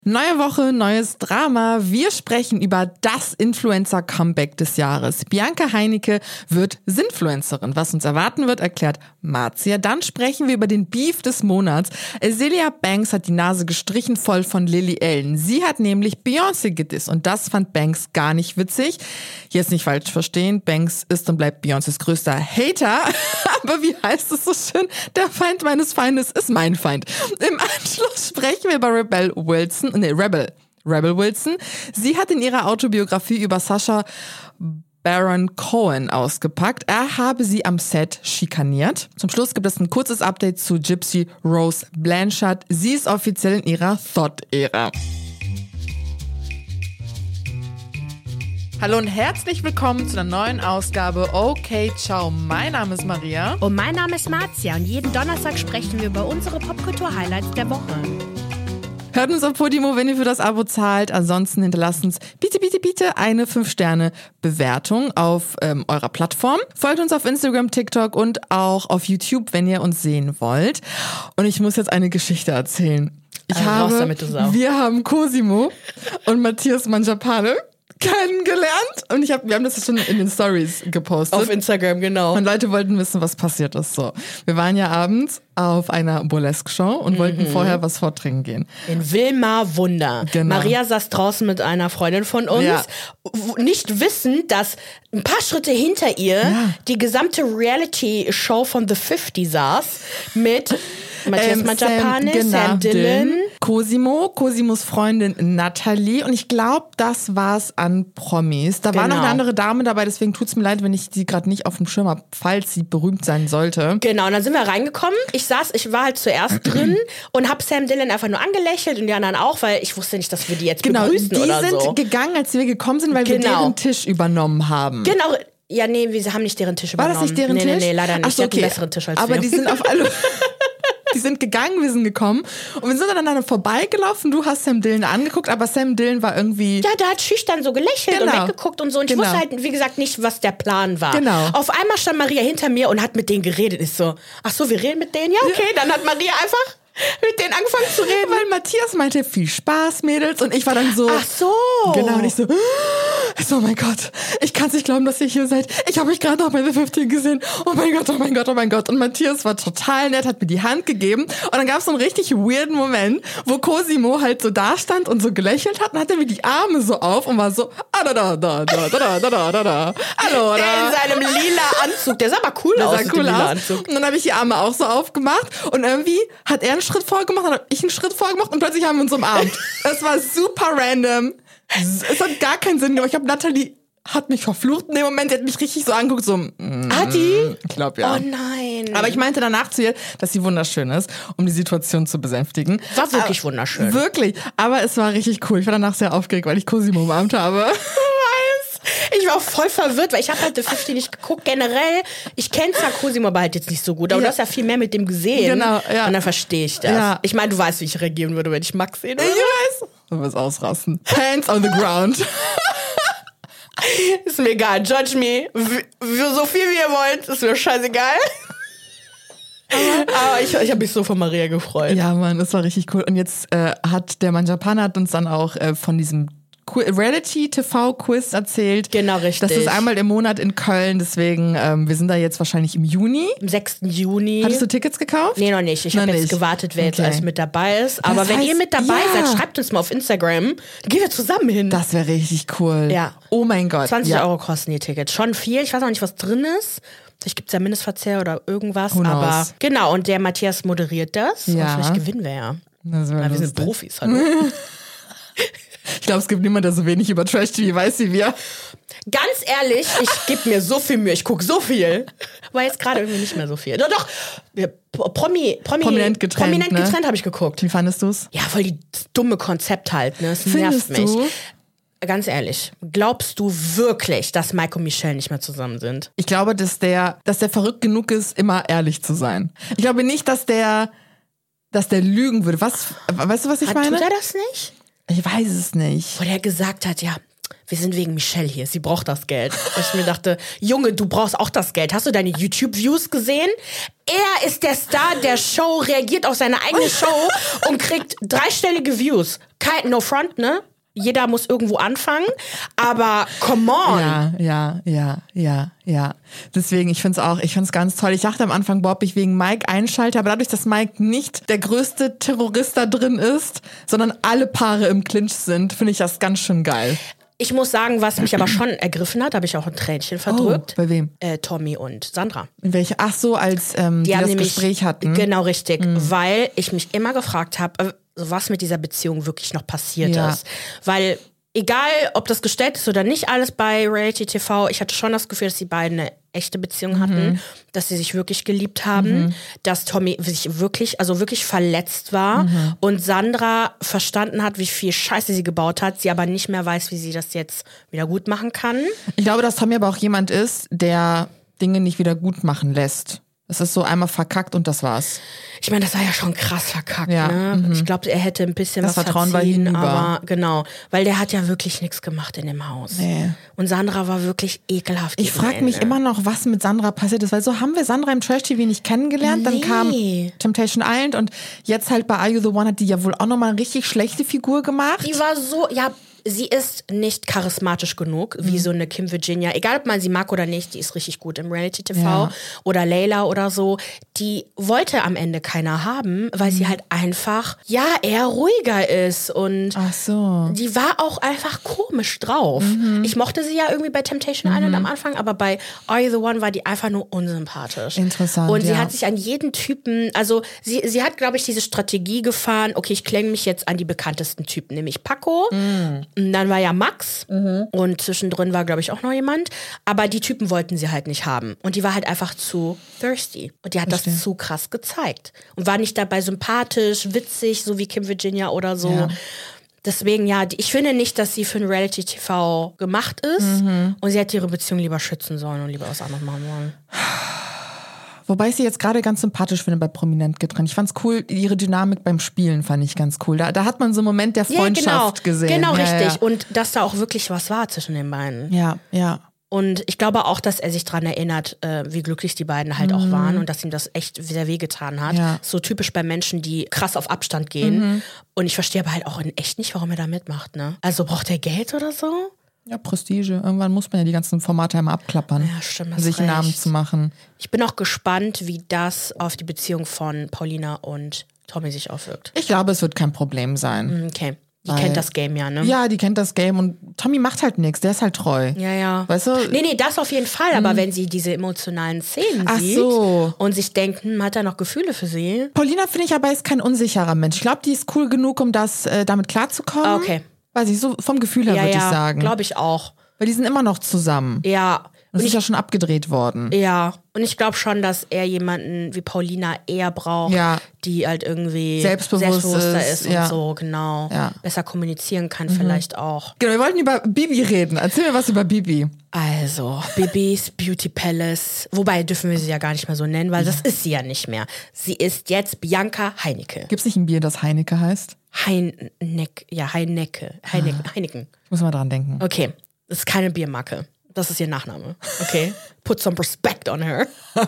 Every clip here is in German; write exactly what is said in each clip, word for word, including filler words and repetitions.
Neue Woche, neues Drama. Wir sprechen über das Influencer-Comeback des Jahres. Bianca Heinicke wird Sinfluencerin. Was uns erwarten wird, erklärt Marzia. Dann sprechen wir über den Beef des Monats. Azealia Banks hat die Nase gestrichen voll von Lily Allen. Sie hat nämlich Beyoncé gedisst und das fand Banks gar nicht witzig. Jetzt nicht falsch verstehen, Banks ist und bleibt Beyoncés größter Hater. Aber wie heißt es so schön? Der Feind meines Feindes ist mein Feind. Im Anschluss sprechen wir über Rebel Wilson. Nee, Rebel. Rebel Wilson. Sie hat in ihrer Autobiografie über Sacha Baron Cohen ausgepackt. Er habe sie am Set schikaniert. Zum Schluss gibt es ein kurzes Update zu Gypsy Rose Blanchard. Sie ist offiziell in ihrer Thought-Ära. Hallo und herzlich willkommen zu einer neuen Ausgabe Okay, ciao. Mein Name ist Maria. Und mein Name ist Marzia und jeden Donnerstag sprechen wir über unsere Popkultur-Highlights der Woche. Hört uns auf Podimo, wenn ihr für das Abo zahlt. Ansonsten hinterlasst uns bitte, bitte, bitte eine fünf Sterne Bewertung auf ähm, eurer Plattform. Folgt uns auf Instagram, TikTok und auch auf YouTube, wenn ihr uns sehen wollt. Und ich muss jetzt eine Geschichte erzählen. Ich also habe, raus damit, du Sau. Wir haben Cosimo und Matthias Mangiapane kennengelernt und ich hab, wir haben das schon in den Stories gepostet. Auf Instagram, genau. Und Leute wollten wissen, was passiert ist. So, wir waren ja abends auf einer Burlesque-Show und mhm. wollten vorher was vortrinken gehen. In Wilmar Wunder. Genau. Maria saß draußen mit einer Freundin von uns, ja. nicht wissend, dass ein paar Schritte hinter ihr ja. die gesamte Reality-Show von The fifty saß mit Matthias ähm, Mangiapane, Sam, genau, Sam Dillon, Cosimo, Cosimos Freundin Natalie und ich glaube, das war's an Promis. Da genau. war noch eine andere Dame dabei, deswegen tut's mir leid, wenn ich sie gerade nicht auf dem Schirm habe, falls sie berühmt sein sollte. Genau, und dann sind wir reingekommen. Ich saß, ich war halt zuerst drin und habe Sam Dillon einfach nur angelächelt und die anderen auch, weil ich wusste nicht, dass wir die jetzt genau, begrüßen die oder sind so. gegangen, als wir gekommen sind, weil genau. wir deren Tisch übernommen haben. Genau. Ja, nee, wir haben nicht deren Tisch übernommen. War das nicht deren nee, Tisch? Nee, nee, leider nicht. Ach so, okay. Die hatten einen besseren Tisch als Aber wir. die sind auf alle... Die sind gegangen, wir sind gekommen und wir sind dann aneinander vorbeigelaufen. Du hast Sam Dillon angeguckt, aber Sam Dillon war irgendwie... Ja, der hat schüchtern so gelächelt genau. und weggeguckt und so. Und ich genau. wusste halt, wie gesagt, nicht, was der Plan war. Genau. Auf einmal stand Maria hinter mir und hat mit denen geredet. Ich so, ach so, wir reden mit denen? Ja, okay. Ja. Dann hat Maria einfach mit denen angefangen zu reden. Weil Matthias meinte, viel Spaß, Mädels. Und ich war dann so... Ach so. Genau, und ich so... Oh mein Gott, ich kann es nicht glauben, dass ihr hier seid. Ich habe euch gerade noch bei The fifty gesehen. Oh mein Gott, oh mein Gott, oh mein Gott. Und Matthias war total nett, hat mir die Hand gegeben. Und dann gab es so einen richtig weirden Moment, wo Cosimo halt so da stand und so gelächelt hat. Und hatte mir die Arme so auf und war so... Ah, da, da, da, da, da, da, da, da, da. Hallo, der da. in seinem lila Anzug. Der sah aber cool der aus. Der sah cool aus. Und dann habe ich die Arme auch so aufgemacht. Und irgendwie hat er einen Schritt vorgemacht, dann habe ich einen Schritt vorgemacht und plötzlich haben wir uns umarmt. Es war super random. Es hat gar keinen Sinn gemacht. Ich habe Natalie hat mich verflucht in dem Moment. Die hat mich richtig so angeguckt, so. Mm, hat die? Ich glaube ja. Oh nein. Aber ich meinte danach zu ihr, dass sie wunderschön ist, um die Situation zu besänftigen. War wirklich Aber, wunderschön. Wirklich. Aber es war richtig cool. Ich war danach sehr aufgeregt, weil ich Cosimo umarmt habe. Ich war voll verwirrt, weil ich habe halt The fifty nicht geguckt. Generell, ich kenne zwar Cosimo, aber halt jetzt nicht so gut. Aber ja. du hast ja viel mehr mit dem gesehen. Genau, ja. Und dann verstehe ich das. Ja. Ich meine, du weißt, wie ich reagieren würde, wenn ich Max sehen würde. Ich weiß. Du wirst ausrasten. Hands on the ground. Ist mir egal. Judge me. So viel wie ihr wollt. Ist mir scheißegal. Aber ich, ich habe mich so von Maria gefreut. Ja, Mann, das war richtig cool. Und jetzt äh, hat der Mangiapane hat uns dann auch äh, von diesem Reality-T V-Quiz erzählt. Genau, richtig. Das ist einmal im Monat in Köln, deswegen, ähm, wir sind da jetzt wahrscheinlich im Juni. Am sechsten Juni. Hattest du Tickets gekauft? Nee, noch nicht. Ich habe jetzt gewartet, wer okay. jetzt alles mit dabei ist. Aber das wenn heißt, ihr mit dabei ja. seid, schreibt uns mal auf Instagram. Dann gehen wir zusammen hin. Das wäre richtig cool. Ja. Oh mein Gott. zwanzig ja. Euro kosten die Tickets. Schon viel. Ich weiß auch nicht, was drin ist. Vielleicht gibt es ja Mindestverzehr oder irgendwas. Who knows? Aber genau, und der Matthias moderiert das. Ja. Und vielleicht gewinnen wir ja. Das Na, wir sind Profis, hallo. Ich glaube, es gibt niemanden, der so wenig über Trash-T V weiß wie wir. Ganz ehrlich, ich gebe mir so viel Mühe. Ich gucke so viel. Aber jetzt gerade irgendwie nicht mehr so viel. Doch, doch. Promi, Promi, prominent getrennt, prominent ne? getrennt habe ich geguckt. Wie fandest du's? Ja, voll die dumme Konzept halt. Ne? Es Findest nervt mich. Du? Ganz ehrlich, glaubst du wirklich, dass Mike und Michelle nicht mehr zusammen sind? Ich glaube, dass der, dass der verrückt genug ist, immer ehrlich zu sein. Ich glaube nicht, dass der, dass der lügen würde. Was, weißt du, was ich Hat, meine? Tut er das nicht? Ich weiß es nicht. Wo der gesagt hat, ja, wir sind wegen Michelle hier, sie braucht das Geld. Und ich mir dachte, Junge, du brauchst auch das Geld. Hast du deine YouTube-Views gesehen? Er ist der Star der Show, reagiert auf seine eigene Show und kriegt dreistellige Views. Kein, no front, ne? Jeder muss irgendwo anfangen, aber come on. Ja, ja, ja, ja, ja. Deswegen, ich find's auch, ich find's ganz toll. Ich dachte am Anfang, boah, ob ich wegen Mike einschalte, aber dadurch, dass Mike nicht der größte Terrorist da drin ist, sondern alle Paare im Clinch sind, finde ich das ganz schön geil. Ich muss sagen, was mich aber schon ergriffen hat, habe ich auch ein Tränchen verdrückt. Oh, bei wem? Äh, Tommy und Sandra. In welche? Ach so, als ähm, die, die das nämlich, Gespräch hatten. Genau, richtig. Mhm. Weil ich mich immer gefragt habe, was mit dieser Beziehung wirklich noch passiert ja. ist. Weil egal, ob das gestellt ist oder nicht, alles bei Reality T V, ich hatte schon das Gefühl, dass die beiden eine echte Beziehung hatten, mhm. dass sie sich wirklich geliebt haben, mhm. dass Tommy sich wirklich, also wirklich verletzt war mhm. und Sandra verstanden hat, wie viel Scheiße sie gebaut hat, sie aber nicht mehr weiß, wie sie das jetzt wieder gut machen kann. Ich glaube, dass Tommy aber auch jemand ist, der Dinge nicht wieder gut machen lässt. Es ist so einmal verkackt und das war's. Ich meine, das war ja schon krass verkackt, ja, ne? Mhm. Ich glaube, er hätte ein bisschen das was Vertrauen verziehen, war hinüber. Aber genau, weil der hat ja wirklich nichts gemacht in dem Haus. Nee. Und Sandra war wirklich ekelhaft. Ich frage mich immer noch, was mit Sandra passiert ist, weil so haben wir Sandra im Trash-T V nicht kennengelernt, nee. Dann kam Temptation Island und jetzt halt bei Are You The One hat die ja wohl auch nochmal eine richtig schlechte Figur gemacht. Die war so, ja, sie ist nicht charismatisch genug, wie mhm. so eine Kim Virginia. Egal, ob man sie mag oder nicht, die ist richtig gut im Reality-T V. Ja. Oder Layla oder so. Die wollte am Ende keiner haben, weil mhm. sie halt einfach, ja, eher ruhiger ist. Und ach so. Die war auch einfach komisch drauf. Mhm. Ich mochte sie ja irgendwie bei Temptation mhm. Island am Anfang, aber bei Are You The One war die einfach nur unsympathisch. Interessant, Und sie ja. hat sich an jeden Typen, also sie, sie hat, glaube ich, diese Strategie gefahren, okay, ich klinge mich jetzt an die bekanntesten Typen, nämlich Paco. Mhm. Und dann war ja Max mhm. und zwischendrin war, glaube ich, auch noch jemand. Aber die Typen wollten sie halt nicht haben. Und die war halt einfach zu thirsty. Und die hat Verstehe. das zu krass gezeigt. Und war nicht dabei sympathisch, witzig, so wie Kim Virginia oder so. Ja. Deswegen, ja, ich finde nicht, dass sie für ein Reality-T V gemacht ist. Mhm. Und sie hätte ihre Beziehung lieber schützen sollen und lieber was anderes machen wollen. Wobei ich sie jetzt gerade ganz sympathisch finde bei Prominent getrennt. Ich fand's cool, ihre Dynamik beim Spielen fand ich ganz cool. Da, da hat man so einen Moment der Freundschaft ja, genau. gesehen. Genau, ja, richtig. Ja. Und dass da auch wirklich was war zwischen den beiden. Ja, ja. Und ich glaube auch, dass er sich daran erinnert, äh, wie glücklich die beiden halt mhm. auch waren und dass ihm das echt sehr wehgetan hat. Ja. So typisch bei Menschen, die krass auf Abstand gehen. Mhm. Und ich verstehe aber halt auch in echt nicht, warum er da mitmacht. Ne? Also braucht er Geld oder so? Ja, Prestige. Irgendwann muss man ja die ganzen Formate einmal abklappern, ja, stimmt, sich einen Namen zu machen. Ich bin auch gespannt, wie das auf die Beziehung von Paulina und Tommy sich auswirkt. Ich glaube, es wird kein Problem sein. Okay. Die Weil, kennt das Game ja, ne? Ja, die kennt das Game und Tommy macht halt nichts, der ist halt treu. Ja, ja. Weißt du? Nee, nee, das auf jeden Fall, aber hm. wenn sie diese emotionalen Szenen Ach sieht so. und sich denkt, hm, hat er noch Gefühle für sie? Paulina finde ich aber ist kein unsicherer Mensch. Ich glaube, die ist cool genug, um das äh, damit klarzukommen. Okay. Weiß ich, so vom Gefühl her ja, würde ja, ich sagen. glaube ich auch. Weil die sind immer noch zusammen. Ja. Das und ist ich, ja schon abgedreht worden. Ja, und ich glaube schon, dass er jemanden wie Paulina eher braucht, ja. die halt irgendwie Selbstbewusst selbstbewusster ist, ist und ja. so, genau. Ja. Besser kommunizieren kann mhm. vielleicht auch. Genau, wir wollten über Bibi reden. Erzähl mir was über Bibi. Also, Bibis Beauty Palace. Wobei dürfen wir sie ja gar nicht mehr so nennen, weil das ist sie ja nicht mehr. Sie ist jetzt Bianca Heinecke. Gibt es nicht ein Bier, das Heinecke heißt? Heineck, ja, Heinecke. Heine, ah. Heineken. Ich muss mal dran denken. Okay, das ist keine Biermarke. Das ist ihr Nachname. Okay? Put some respect on her.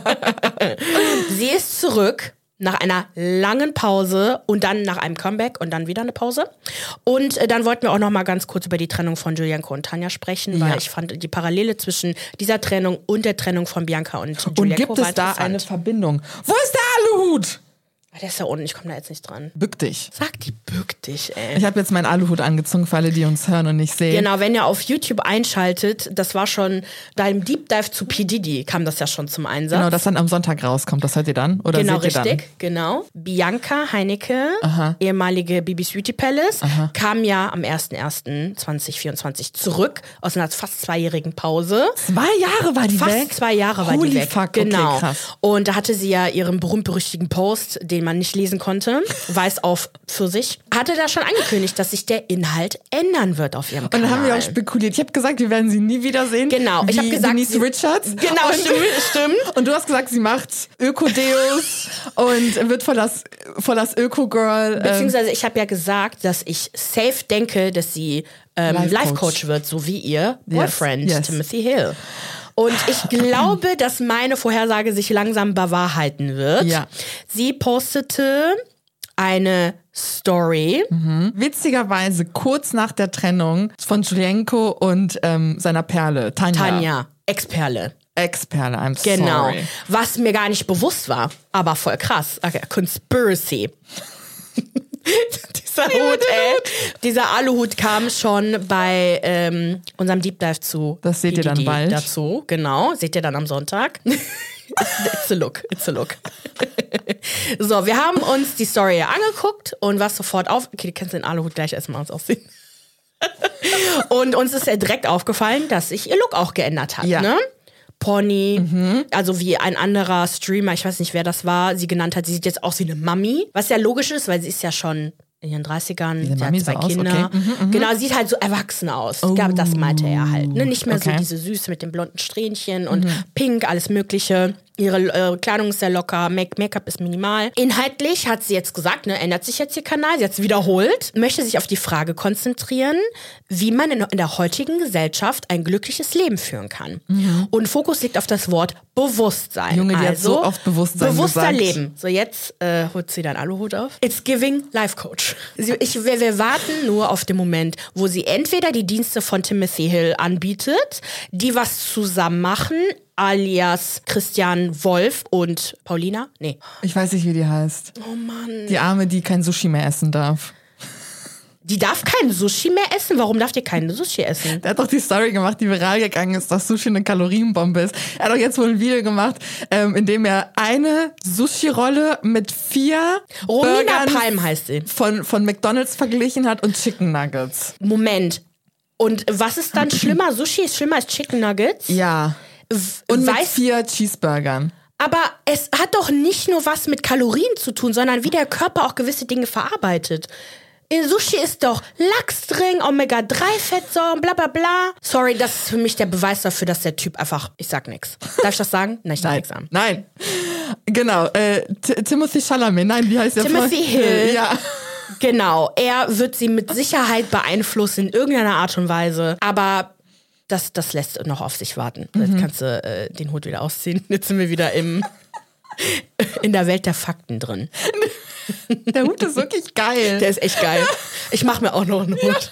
Sie ist zurück nach einer langen Pause und dann nach einem Comeback und dann wieder eine Pause. Und äh, dann wollten wir auch noch mal ganz kurz über die Trennung von Julienko und Tanja sprechen, weil ja. ich fand die Parallele zwischen dieser Trennung und der Trennung von Bianca und Julienko Und gibt es da eine Verbindung? Wo ist der Aluhut? Der ist da unten, ich komme da jetzt nicht dran. Bück dich. Sag die, bück dich, ey. Ich habe jetzt meinen Aluhut angezogen für alle, die uns hören und nicht sehen. Genau, wenn ihr auf YouTube einschaltet, das war schon, da im Deep Dive zu P. Diddy kam das ja schon zum Einsatz. Genau, das dann am Sonntag rauskommt, das hört ihr dann? Oder genau, seht ihr richtig, dann? genau. Bianca Heinecke, Aha. ehemalige Bibis Beauty Palace, Aha. kam ja am erster erster zweitausendvierundzwanzig zurück aus einer fast zweijährigen Pause. Zwei Jahre war die fast weg? Fast zwei Jahre war Holy die weg. Fuck, genau. Okay, krass. Und da hatte sie ja ihren berühmt-berüchtigten Post, den den man nicht lesen konnte, weiß auf für sich, hatte da schon angekündigt, dass sich der Inhalt ändern wird auf ihrem Kanal. Und dann haben wir auch spekuliert. Ich habe gesagt, wir werden sie nie wiedersehen. Genau. Ich habe gesagt, Denise sie, Richards. Genau, und, stimmt, stimmt. Und du hast gesagt, sie macht Öko-Deos und wird voll das, voll das Öko-Girl. Beziehungsweise ich habe ja gesagt, dass ich safe denke, dass sie ähm, Life-Coach wird, so wie ihr Boyfriend yes, yes. Timothy Hill. Und ich glaube, dass meine Vorhersage sich langsam bewahrheiten wird. Ja. Sie postete eine Story. Mhm. Witzigerweise kurz nach der Trennung von Julienko und ähm, seiner Perle, Tanja. Tanja, Ex-Perle. Ex-Perle, I'm Genau. sorry. Was mir gar nicht bewusst war, aber voll krass. Okay, Conspiracy. Dieser Hut, ey. Dieser Aluhut kam schon bei ähm, unserem Deep Dive zu. Das seht ihr dann bald. Dazu, genau. Seht ihr dann am Sonntag. It's a look, it's a look. So, wir haben uns die Story angeguckt und was sofort auf... Okay, du kannst den Aluhut gleich erstmal uns aussehen. Und uns ist ja direkt aufgefallen, dass sich ihr Look auch geändert hat, ja. ne? Pony, mhm. also wie ein anderer Streamer, ich weiß nicht, wer das war, sie genannt hat, sie sieht jetzt aus wie eine Mami, was ja logisch ist, weil sie ist ja schon in ihren dreißigern, sie hat zwei so Kinder. Okay. Mhm, genau, sieht halt so erwachsen aus. Oh. Ich glaube, das meinte er halt. Ne? Nicht mehr okay. so diese Süße mit den blonden Strähnchen und mhm. pink, alles mögliche. Ihre äh, Kleidung ist sehr locker, Make- Make-up ist minimal. Inhaltlich hat sie jetzt gesagt, ne, ändert sich jetzt ihr Kanal, sie hat es wiederholt, möchte sich auf die Frage konzentrieren, wie man in, in der heutigen Gesellschaft ein glückliches Leben führen kann. Mhm. Und Fokus liegt auf das Wort Bewusstsein. Junge, die also, hat so oft Bewusstsein bewusster gesagt. Leben. So, jetzt äh, holt sie deinen Aluhut auf. It's giving Life Coach. Sie, ich, wir, wir warten nur auf den Moment, wo sie entweder die Dienste von Timothy Hill anbietet, die was zusammen machen, alias Christian Wolf und Paulina? Nee. Ich weiß nicht, wie die heißt. Oh Mann. Die Arme, die kein Sushi mehr essen darf. Die darf kein Sushi mehr essen? Warum darf die kein Sushi essen? Der hat doch die Story gemacht, die viral gegangen ist, dass Sushi eine Kalorienbombe ist. Er hat doch jetzt wohl ein Video gemacht, ähm, in dem er eine Sushi-Rolle mit vier Romina Burgern Palm heißt sie. Von, von McDonald's verglichen hat und Chicken Nuggets. Moment. Und was ist dann schlimmer? Sushi ist schlimmer als Chicken Nuggets? Ja. Und mit Weiß- vier Cheeseburgern. Aber es hat doch nicht nur was mit Kalorien zu tun, sondern wie der Körper auch gewisse Dinge verarbeitet. In Sushi ist doch Lachs drin, Omega drei Fettsäuren, bla bla bla. Sorry, das ist für mich der Beweis dafür, dass der Typ einfach, ich sag nix. Darf ich das sagen? Nein, ich darf Nein, nichts sagen. nein. Genau, äh, T- Timothy Chalamet, nein, wie heißt der? Timothy Freund? Hill. Ja. Genau, er wird sie mit Sicherheit beeinflussen in irgendeiner Art und Weise, aber das, das lässt noch auf sich warten. Mhm. Jetzt kannst du äh, den Hut wieder ausziehen. Jetzt sind wir wieder im in der Welt der Fakten drin. Der Hut ist wirklich geil. Der ist echt geil. Ich mache mir auch noch einen Hut. Ja.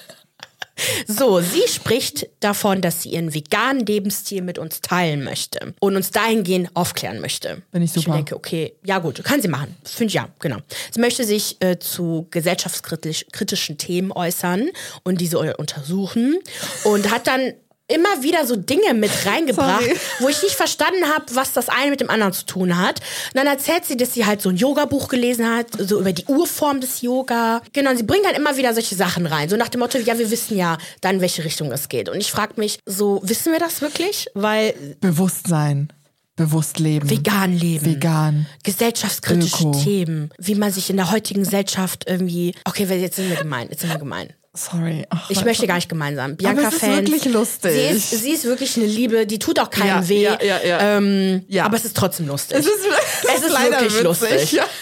So, sie spricht davon, dass sie ihren veganen Lebensstil mit uns teilen möchte und uns dahingehend aufklären möchte. Bin ich super. Ich denke, okay, ja gut, kann sie machen. Finde ich ja, genau. Sie möchte sich äh, zu gesellschaftskritischen Themen äußern und diese untersuchen und hat dann immer wieder so Dinge mit reingebracht, Sorry. wo ich nicht verstanden habe, was das eine mit dem anderen zu tun hat. Und dann erzählt sie, dass sie halt so ein Yoga-Buch gelesen hat, so über die Urform des Yoga. Genau, und sie bringt dann immer wieder solche Sachen rein. So nach dem Motto, ja, wir wissen ja dann, in welche Richtung es geht. Und ich frage mich, so, wissen wir das wirklich? Weil Bewusstsein. Bewusst leben. vegan leben. Vegan. Gesellschaftskritische Öko. Themen. Wie man sich in der heutigen Gesellschaft irgendwie... Okay, jetzt sind wir gemein, jetzt sind wir gemein. Sorry. Ach, Ich möchte gar nicht gemein sein. Bianca-Fans. Aber es ist wirklich lustig. Sie ist, sie ist wirklich eine Liebe, die tut auch keinem Ja, weh. ja, ja, ja. Ähm, Ja. Aber es ist trotzdem lustig. Es ist, Es ist leider wirklich witzig, lustig. Ja.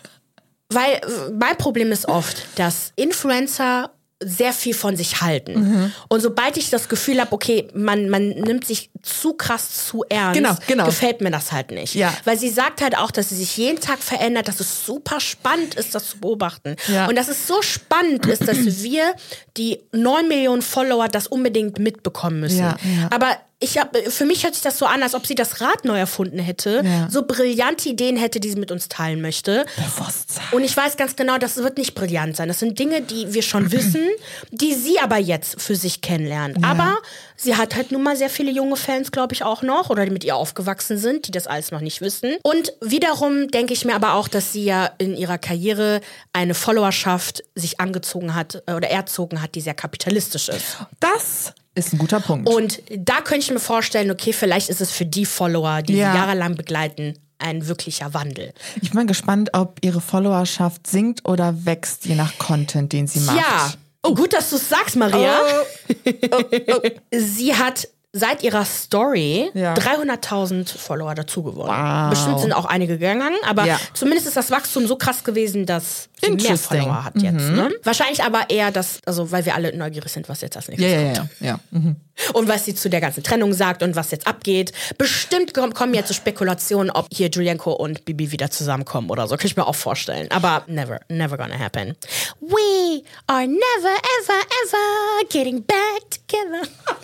Weil äh, mein Problem ist oft, dass Influencer sehr viel von sich halten. Mhm. Und sobald ich das Gefühl habe, okay, man, man nimmt sich zu krass zu ernst, Genau, genau. gefällt mir das halt nicht. Ja. Weil sie sagt halt auch, dass sie sich jeden Tag verändert, dass es super spannend ist, das zu beobachten. Ja. Und dass es so spannend ist, dass wir, die neun Millionen Follower, das unbedingt mitbekommen müssen. Ja, ja. Aber ich hab, für mich hört sich das so an, als ob sie das Rad neu erfunden hätte, Ja. so brillante Ideen hätte, die sie mit uns teilen möchte. Bewusstsein. Und ich weiß ganz genau, das wird nicht brillant sein. Das sind Dinge, die wir schon wissen, die sie aber jetzt für sich kennenlernt. Ja. Aber sie hat halt nun mal sehr viele junge Fans, glaube ich, auch noch, oder die mit ihr aufgewachsen sind, die das alles noch nicht wissen. Und wiederum denke ich mir aber auch, dass sie ja in ihrer Karriere eine Followerschaft sich angezogen hat äh, oder erzogen hat, die sehr kapitalistisch ist. Das ist ein guter Punkt. Und da könnte ich mir vorstellen, okay, vielleicht ist es für die Follower, die Ja. sie jahrelang begleiten, ein wirklicher Wandel. Ich bin gespannt, ob ihre Followerschaft sinkt oder wächst, je nach Content, den sie macht. Ja, oh, gut, dass du es sagst, Maria. Oh. Oh, oh. Sie hat seit ihrer Story Ja. dreihunderttausend Follower dazu gewonnen. Wow. Bestimmt sind auch einige gegangen, aber Ja. zumindest ist das Wachstum so krass gewesen, dass sie mehr Interesting. Follower hat jetzt. Ne? Wahrscheinlich aber eher das, also weil wir alle neugierig sind, was jetzt als nächstes Ja, ja, kommt. ja. ja. Mhm. Und was sie zu der ganzen Trennung sagt und was jetzt abgeht. Bestimmt kommen kommen jetzt so Spekulationen, ob hier Julienko und Bibi wieder zusammenkommen oder so. Kann ich mir auch vorstellen. Aber never, never gonna happen. We are never, ever, ever getting back together.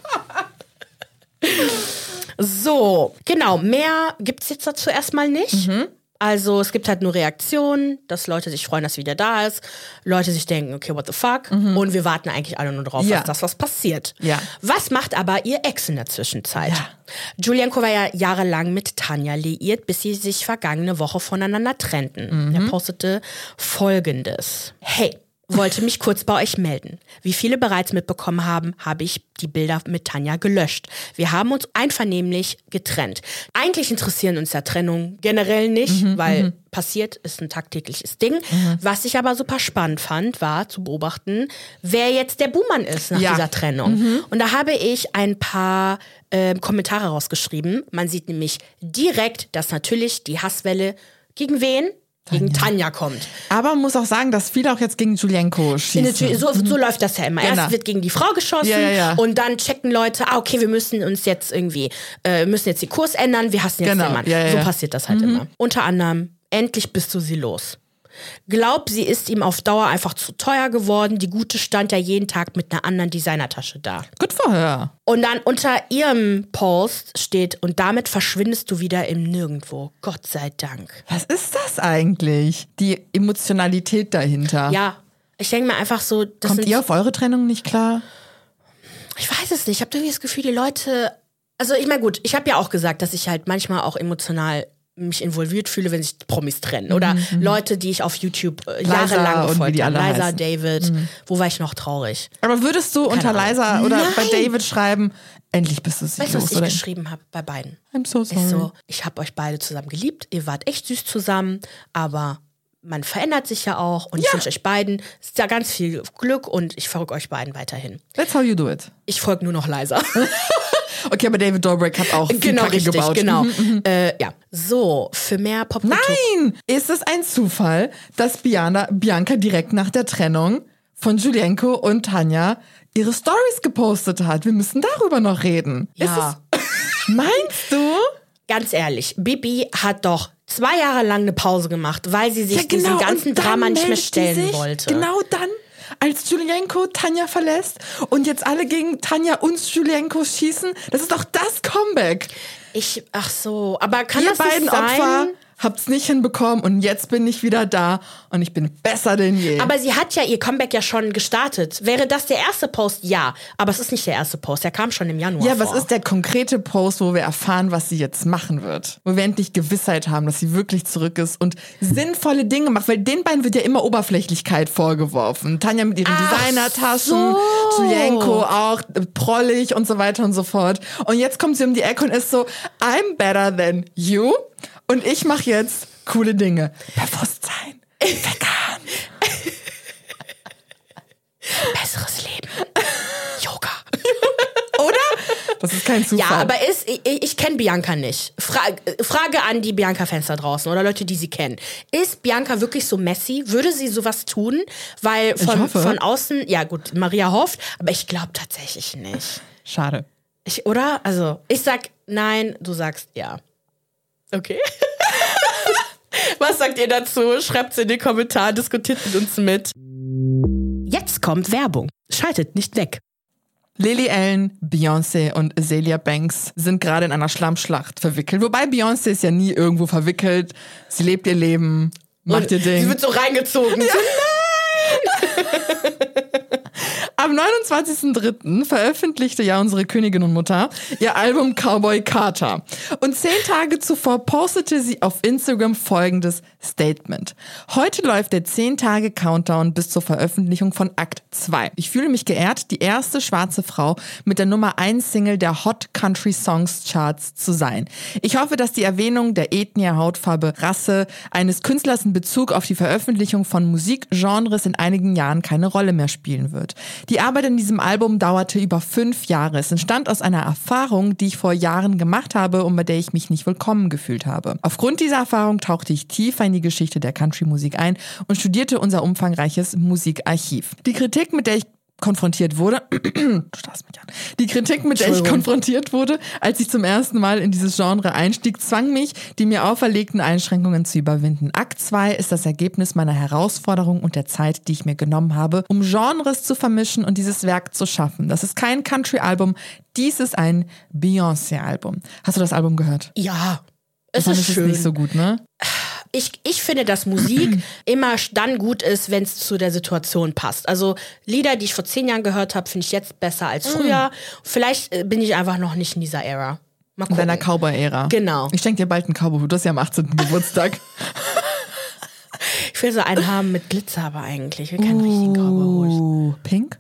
So, genau, mehr gibt's jetzt dazu erstmal nicht. Mhm. Also es gibt halt nur Reaktionen, dass Leute sich freuen, dass sie wieder da ist. Leute sich denken, okay, what the fuck? Und wir warten eigentlich alle nur drauf, Ja. dass das was passiert. Ja. Was macht aber ihr Ex in der Zwischenzeit? Ja. Julienko war ja jahrelang mit Tanja liiert, bis sie sich vergangene Woche voneinander trennten. Er postete Folgendes. Hey, wollte mich kurz bei euch melden. Wie viele bereits mitbekommen haben, habe ich die Bilder mit Tanja gelöscht. Wir haben uns einvernehmlich getrennt. Eigentlich interessieren uns ja Trennungen generell nicht, Mhm, weil passiert ist ein tagtägliches Ding. Mhm. Was ich aber super spannend fand, war zu beobachten, wer jetzt der Buhmann ist nach Ja. dieser Trennung. Mhm. Und da habe ich ein paar äh, Kommentare rausgeschrieben. Man sieht nämlich direkt, dass natürlich die Hasswelle gegen wen? Gegen Tanja kommt. Aber man muss auch sagen, dass viele auch jetzt gegen Julienko schießen. So, so läuft das ja immer. Genau. Erst wird gegen die Frau geschossen Ja, ja, ja. und dann checken Leute, ah, okay, wir müssen uns jetzt irgendwie, äh, müssen jetzt den Kurs ändern, wir hassen jetzt Genau. den Mann. Ja, ja, so ja. passiert das halt immer. Unter anderem, endlich bist du sie los. Glaub, sie ist ihm auf Dauer einfach zu teuer geworden. Die Gute stand ja jeden Tag mit einer anderen Designertasche da. Good for her. Und dann unter ihrem Post steht, und damit verschwindest du wieder im Nirgendwo. Gott sei Dank. Was ist das eigentlich? Die Emotionalität dahinter. Ja, ich denke mir einfach so, das Kommt sind, ihr auf eure Trennung nicht klar? ich weiß es nicht. Ich habe irgendwie das Gefühl, die Leute, also ich meine gut, ich habe ja auch gesagt, dass ich halt manchmal auch emotional mich involviert fühle, wenn sich Promis trennen. Oder Mhm, Leute, die ich auf YouTube äh, Liza jahrelang und wie gefolgt die habe. alle Liza, heißen. David. Wo war ich noch traurig? Aber würdest du unter Ahnung. Liza oder Nein. bei David schreiben, endlich bist du sie Weißt du, los, was ich oder? geschrieben habe bei beiden? I'm so sorry. Ich so, ich habe euch beide zusammen geliebt, ihr wart echt süß zusammen, aber man verändert sich ja auch und ich Ja. wünsche euch beiden da ganz viel Glück und ich folge euch beiden weiterhin. That's how you do it. Ich folge nur noch Liza. Okay, aber David Dobrik hat auch viel Genau, Kacke richtig, gebaut. genau. Mhm. Äh, ja, so, für mehr Popkultur. Nein! Ist es ein Zufall, dass Biana, Bianca direkt nach der Trennung von Julienko und Tanja ihre Stories gepostet hat? Wir müssen darüber noch reden. Ja. Ist es, meinst du? Ganz ehrlich, Bibi hat doch zwei Jahre lang eine Pause gemacht, weil sie sich Ja, genau, diesem ganzen und dann Drama nicht mehr meldet die stellen sich, wollte. Genau dann, als Julienko Tanja verlässt und jetzt alle gegen Tanja und Julienko schießen. Das ist doch das Comeback. Ich, ach so, aber kann Ihr das beiden nicht sein? Opfer habt's nicht hinbekommen und jetzt bin ich wieder da und ich bin besser denn je. Aber sie hat ja ihr Comeback ja schon gestartet. Wäre das der erste Post? Ja. Aber es ist nicht der erste Post. Der kam schon im Januar ja, vor. was ist der konkrete Post, wo wir erfahren, was sie jetzt machen wird? Wo wir endlich Gewissheit haben, dass sie wirklich zurück ist und sinnvolle Dinge macht. Weil den beiden wird ja immer Oberflächlichkeit vorgeworfen. Tanja mit ihren Ach Designertaschen, so. Julienko auch, äh, prollig und so weiter und so fort. Und jetzt kommt sie um die Ecke und ist so, I'm better than you. Und ich mache jetzt coole Dinge. Bewusstsein. Vegan. Besseres Leben. Yoga. Oder? Das ist kein Zufall. Ja, aber ist, ich, ich kenne Bianca nicht. Fra Frage an die Bianca-Fans da draußen oder Leute, die sie kennen. Ist Bianca wirklich so messy? Würde sie sowas tun? Weil von, hoffe. von außen, ja gut, Maria hofft, aber ich glaube tatsächlich nicht. Schade. Ich, oder? Also, ich sag nein, du sagst ja. Okay. Was sagt ihr dazu? Schreibt's in die Kommentare, diskutiert mit uns mit. Jetzt kommt Werbung. Schaltet nicht weg. Lily Allen, Beyoncé und Azealia Banks sind gerade in einer Schlammschlacht verwickelt. Wobei Beyoncé ist ja nie irgendwo verwickelt. Sie lebt ihr Leben, macht ihr Ding. Sie wird so reingezogen. Ja. Am neunundzwanzigsten dritten veröffentlichte ja unsere Königin und Mutter ihr Album Cowboy Carter. Und zehn Tage zuvor postete sie auf Instagram folgendes Statement. Heute läuft der zehn Tage Countdown bis zur Veröffentlichung von Akt zwei. Ich fühle mich geehrt, die erste schwarze Frau mit der Nummer eins Single der Hot Country Songs Charts zu sein. Ich hoffe, dass die Erwähnung der Ethnie, Hautfarbe, Rasse eines Künstlers in Bezug auf die Veröffentlichung von Musikgenres in einigen Jahren keine Rolle mehr spielen wird. Die Arbeit an diesem Album dauerte über fünf Jahre. Es entstand aus einer Erfahrung, die ich vor Jahren gemacht habe und bei der ich mich nicht willkommen gefühlt habe. Aufgrund dieser Erfahrung tauchte ich tiefer in die Geschichte der Country-Musik ein und studierte unser umfangreiches Musikarchiv. Die Kritik, mit der ich konfrontiert wurde, du starrst mich an. Die Kritik, mit der ich konfrontiert wurde, als ich zum ersten Mal in dieses Genre einstieg, zwang mich, die mir auferlegten Einschränkungen zu überwinden. Akt zwei ist das Ergebnis meiner Herausforderung und der Zeit, die ich mir genommen habe, um Genres zu vermischen und dieses Werk zu schaffen. Das ist kein Country-Album, dies ist ein Beyoncé-Album. Hast du das Album gehört? Ja, es ist schön. Es nicht so gut, ne? Ich, ich finde, dass Musik immer dann gut ist, wenn es zu der Situation passt. Also Lieder, die ich vor zehn Jahren gehört habe, finde ich jetzt besser als früher. Mm. Vielleicht bin ich einfach noch nicht in dieser Ära. Mal gucken. In deiner Cowboy-Ära. Genau. Ich schenke dir bald einen Cowboy-Hut, du hast ja am achtzehnten Geburtstag. Ich will so einen haben mit Glitzer, aber eigentlich. Ich will keinen uh, richtigen Cowboy-Hut. Pink?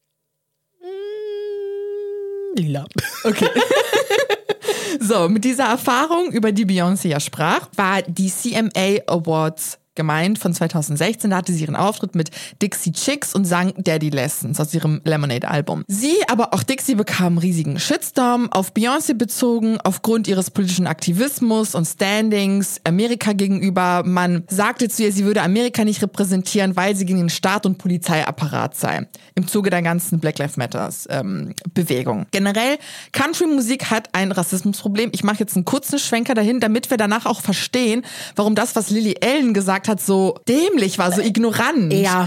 Mm, lila. Okay. So, mit dieser Erfahrung, über die Beyoncé ja sprach, war die C M A Awards gemeint von zweitausendsechzehn. Da hatte sie ihren Auftritt mit Dixie Chicks und sang Daddy Lessons aus ihrem Lemonade-Album. Sie, aber auch Dixie, bekamen riesigen Shitstorm auf Beyoncé bezogen, aufgrund ihres politischen Aktivismus und Standings Amerika gegenüber. Man sagte zu ihr, sie würde Amerika nicht repräsentieren, weil sie gegen den Staat und Polizeiapparat sei. Im Zuge der ganzen Black Lives Matters ähm, Bewegung. Generell, Country-Musik hat ein Rassismusproblem. Ich mache jetzt einen kurzen Schwenker dahin, damit wir danach auch verstehen, warum das, was Lily Allen gesagt hat, so dämlich war, so ignorant. Ja.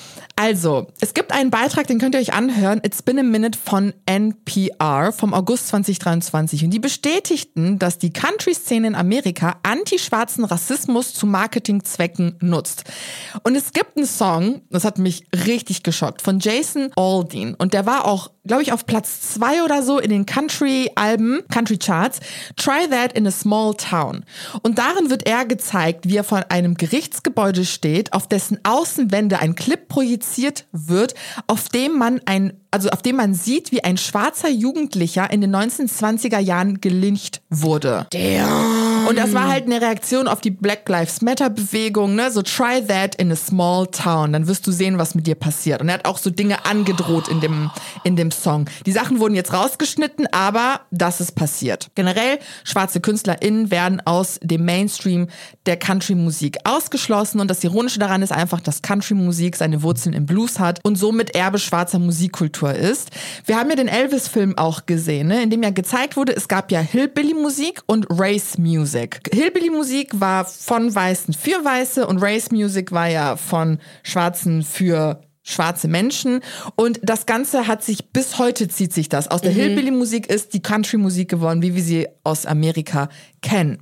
Also, es gibt einen Beitrag, den könnt ihr euch anhören, It's Been a Minute von N P R vom August zweitausenddreiundzwanzig. Und die bestätigten, dass die Country-Szene in Amerika antischwarzen Rassismus zu Marketingzwecken nutzt. Und es gibt einen Song, das hat mich richtig geschockt, von Jason Aldean. Und der war auch, glaube ich, auf Platz zwei oder so in den Country-Alben, Country-Charts. Try That in a Small Town. Und darin wird er gezeigt, wie er vor einem Gerichtsgebäude steht, auf dessen Außenwände ein Clip projiziert wird, auf dem man ein, also auf dem man sieht, wie ein schwarzer Jugendlicher in den neunzehnhundertzwanziger Jahren gelyncht wurde. Damn. Und das war halt eine Reaktion auf die Black Lives Matter Bewegung, ne? So try that in a small town, dann wirst du sehen, was mit dir passiert. Und er hat auch so Dinge angedroht in dem, in dem Song. Die Sachen wurden jetzt rausgeschnitten, aber das ist passiert. Generell, schwarze KünstlerInnen werden aus dem Mainstream der Country-Musik ausgeschlossen und das Ironische daran ist einfach, dass Country-Musik seine Wurzeln im Blues hat und somit Erbe schwarzer Musikkultur ist. Wir haben ja den Elvis-Film auch gesehen, ne? In dem ja gezeigt wurde, es gab ja Hillbilly-Musik und Race-Music. Hillbilly-Musik war von Weißen für Weiße und Race-Music war ja von Schwarzen für schwarze Menschen und das Ganze hat sich, bis heute zieht sich das. Aus der mhm. Hillbilly-Musik ist die Country-Musik geworden, wie wir sie aus Amerika kennen.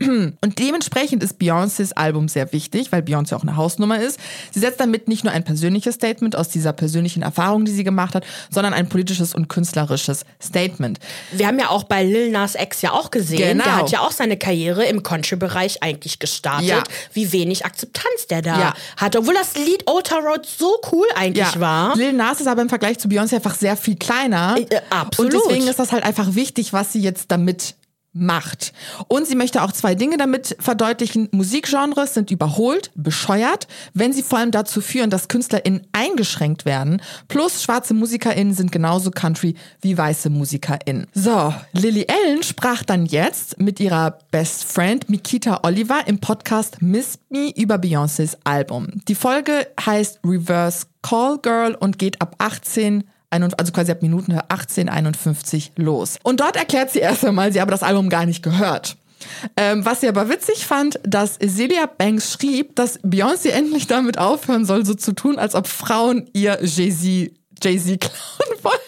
Und dementsprechend ist Beyoncés Album sehr wichtig, weil Beyoncé auch eine Hausnummer ist. Sie setzt damit nicht nur ein persönliches Statement aus dieser persönlichen Erfahrung, die sie gemacht hat, sondern ein politisches und künstlerisches Statement. Wir haben ja auch bei Lil Nas X ja auch gesehen, genau. Der hat ja auch seine Karriere im Country-Bereich eigentlich gestartet, ja. Wie wenig Akzeptanz der da ja. hatte. Obwohl das Lied Old Town Road so cool eigentlich ja. war. Lil Nas ist aber im Vergleich zu Beyoncé einfach sehr viel kleiner. Äh, absolut. Und deswegen ist das halt einfach wichtig, was sie jetzt damit macht. Und sie möchte auch zwei Dinge damit verdeutlichen. Musikgenres sind überholt, bescheuert, wenn sie vor allem dazu führen, dass KünstlerInnen eingeschränkt werden. Plus schwarze MusikerInnen sind genauso Country wie weiße MusikerInnen. So, Lily Allen sprach dann jetzt mit ihrer Best Friend Mikita Oliver im Podcast Miss Me über Beyoncés Album. Die Folge heißt Reverse Call Girl und geht ab achtzehn also quasi ab Minuten achtzehn einundfünfzig los. Und dort erklärt sie erst einmal, sie habe das Album gar nicht gehört. Ähm, was sie aber witzig fand, dass Azealia Banks schrieb, dass Beyoncé endlich damit aufhören soll, so zu tun, als ob Frauen ihr Jay-Z, Jay-Z klauen wollen.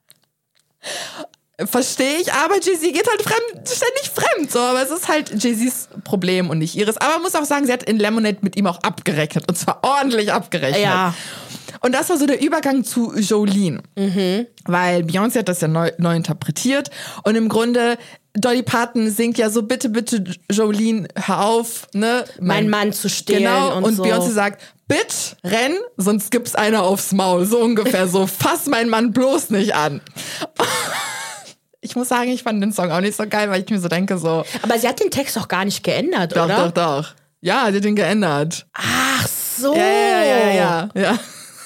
Verstehe ich, aber Jay-Z geht halt fremd, ständig fremd, so, aber es ist halt Jay-Z's Problem und nicht ihres. Aber man muss auch sagen, sie hat in Lemonade mit ihm auch abgerechnet, und zwar ordentlich abgerechnet. Ja. Und das war so der Übergang zu Jolene. Mhm. Weil Beyoncé hat das ja neu, neu interpretiert. Und im Grunde, Dolly Parton singt ja so, bitte, bitte, Jolene, hör auf, ne? Mein, mein Mann zu stehlen genau, und, und so. Und Beyoncé sagt, Bitch, renn, sonst gibt's einer aufs Maul. So ungefähr so, fass meinen Mann bloß nicht an. Ich muss sagen, ich fand den Song auch nicht so geil, weil ich mir so denke, so. Aber sie hat den Text auch gar nicht geändert, doch, oder? Doch, doch, doch. Ja, sie hat den geändert. Ach so. Ja, ja, ja, ja, ja.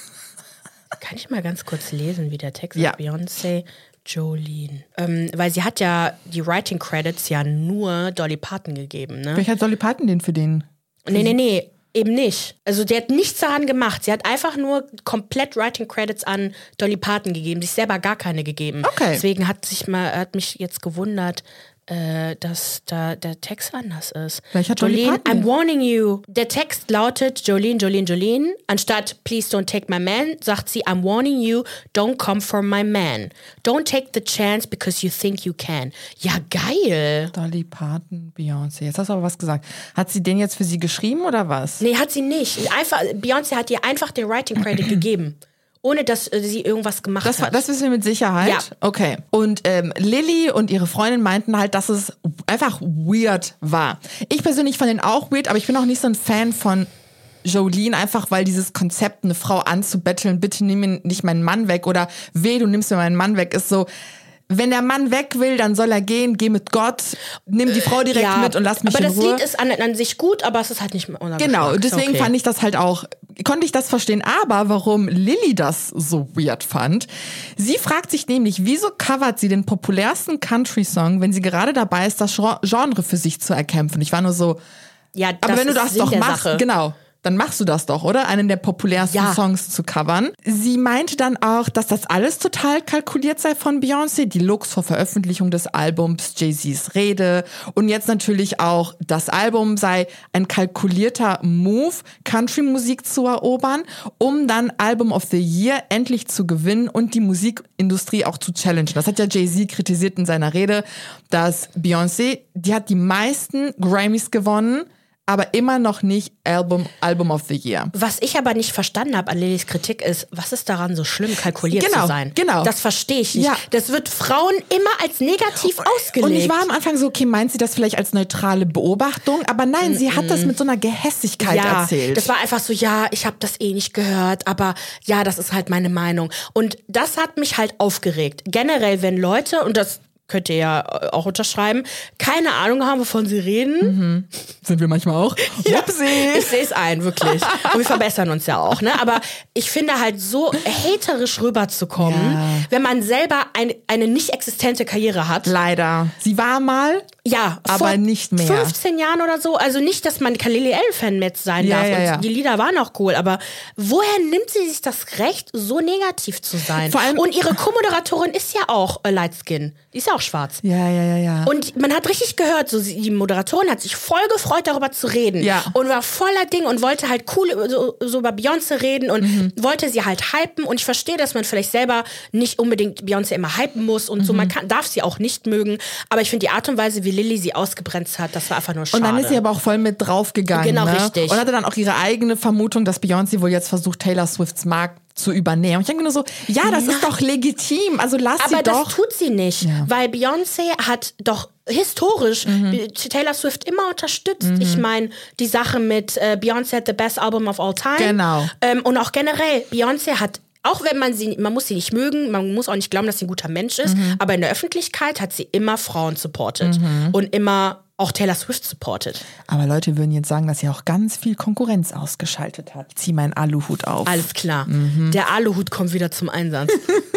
Kann ich mal ganz kurz lesen, wie der Text ja. ist? Beyoncé, Jolene. Ähm, weil sie hat ja die Writing Credits ja nur Dolly Parton gegeben, ne? Vielleicht hat Dolly Parton den für den. Für nee, nee, nee. Eben nicht. Also die hat nichts daran gemacht. Sie hat einfach nur komplett Writing Credits an Dolly Parton gegeben. Sich selber gar keine gegeben. Okay. Deswegen hat sich mal, hat mich jetzt gewundert, äh, dass da der Text anders ist. Vielleicht hat Dolly Jolene, Parton. I'm warning you. Der Text lautet Jolene, Jolene, Jolene. Anstatt Please don't take my man, sagt sie I'm warning you, don't come for my man. Don't take the chance because you think you can. Ja, geil. Dolly Parton, Beyoncé. Jetzt hast du aber was gesagt. Hat sie den jetzt für sie geschrieben oder was? Nee, hat sie nicht. Einfach, Beyoncé hat ihr einfach den Writing Credit gegeben. Ohne, dass äh, sie irgendwas gemacht das, hat. Das wissen wir mit Sicherheit? Ja. Okay. Und ähm, Lilly und ihre Freundin meinten halt, dass es einfach weird war. Ich persönlich fand den auch weird, aber ich bin auch nicht so ein Fan von Jolene, einfach weil dieses Konzept, eine Frau anzubetteln, bitte nimm mir nicht meinen Mann weg oder weh, du nimmst mir meinen Mann weg, ist so... Wenn der Mann weg will, dann soll er gehen, geh mit Gott, nimm die Frau direkt ja, mit und lass mich aber in Ruhe. Aber das Lied ist an, an sich gut, aber es ist halt nicht mehr unser Genau, Geschmack. deswegen okay. fand ich das halt auch, konnte ich das verstehen. Aber warum Lilly das so weird fand, sie fragt sich nämlich, wieso covert sie den populärsten Country-Song, wenn sie gerade dabei ist, das Genre für sich zu erkämpfen. Ich war nur so, ja, das aber wenn du das Sinn doch der machst, Sache. genau. Dann machst du das doch, oder? Einen der populärsten ja. Songs zu covern. Sie meinte dann auch, dass das alles total kalkuliert sei von Beyoncé. Die Looks vor Veröffentlichung des Albums, Jay-Z's Rede und jetzt natürlich auch das Album sei ein kalkulierter Move, Country-Musik zu erobern, um dann Album of the Year endlich zu gewinnen und die Musikindustrie auch zu challengen. Das hat ja Jay-Z kritisiert in seiner Rede, dass Beyoncé, die hat die meisten Grammys gewonnen, aber immer noch nicht Album, Album of the Year. Was ich aber nicht verstanden habe an Lillys Kritik ist, was ist daran so schlimm, kalkuliert genau, zu sein? Genau, das verstehe ich nicht. Ja. Das wird Frauen immer als negativ ausgelegt. Und ich war am Anfang so, okay, meint sie das vielleicht als neutrale Beobachtung? Aber nein, mm-mm. sie hat das mit so einer Gehässigkeit ja, erzählt. Das war einfach so, ja, ich habe das eh nicht gehört, aber ja, das ist halt meine Meinung. Und das hat mich halt aufgeregt. Generell, wenn Leute, und das könnt ihr ja auch unterschreiben, keine Ahnung haben, wovon sie reden. Mhm. Sind wir manchmal auch. Ja, ich sehe es ein, wirklich. Und wir verbessern uns ja auch. Ne? Aber ich finde halt so haterisch rüberzukommen, ja. wenn man selber ein, eine nicht existente Karriere hat. Leider. Sie war mal, ja, aber vor nicht mehr. fünfzehn Jahren oder so. Also nicht, dass man kein Lily Allen-Fan mehr sein ja, darf. Ja, und ja. die Lieder waren auch cool. Aber woher nimmt sie sich das Recht, so negativ zu sein? Vor allem, und ihre Co-Moderatorin ist ja auch äh, Light Skin. Die ist ja auch schwarz. Ja, ja, ja, ja. Und man hat richtig gehört, so sie, die Moderatorin hat sich voll gefreut, darüber zu reden. Ja. Und war voller Ding und wollte halt cool so, so über Beyoncé reden und mhm. wollte sie halt hypen. Und ich verstehe, dass man vielleicht selber nicht unbedingt Beyoncé immer hypen muss und mhm. so. Man kann, darf sie auch nicht mögen. Aber ich finde die Art und Weise, wie Lilly sie ausgebremst hat, das war einfach nur schade. Und dann ist sie aber auch voll mit draufgegangen. Genau, ne? richtig. Und hatte dann auch ihre eigene Vermutung, dass Beyoncé wohl jetzt versucht, Taylor Swifts Markt zu übernehmen. Und ich denke nur so, ja, das Na, ist doch legitim. Also lass aber sie doch. Aber das tut sie nicht, ja. weil Beyoncé hat doch historisch mhm. Taylor Swift immer unterstützt. Mhm. Ich meine, die Sache mit äh, Beyoncé hat the best album of all time. Genau. Ähm, und auch generell, Beyoncé hat, auch wenn man sie, man muss sie nicht mögen, man muss auch nicht glauben, dass sie ein guter Mensch ist, mhm. aber in der Öffentlichkeit hat sie immer Frauen supportet mhm. und immer auch Taylor Swift supportet. Aber Leute würden jetzt sagen, dass sie auch ganz viel Konkurrenz ausgeschaltet hat. Ich zieh meinen Aluhut auf. Alles klar. Mhm. Der Aluhut kommt wieder zum Einsatz.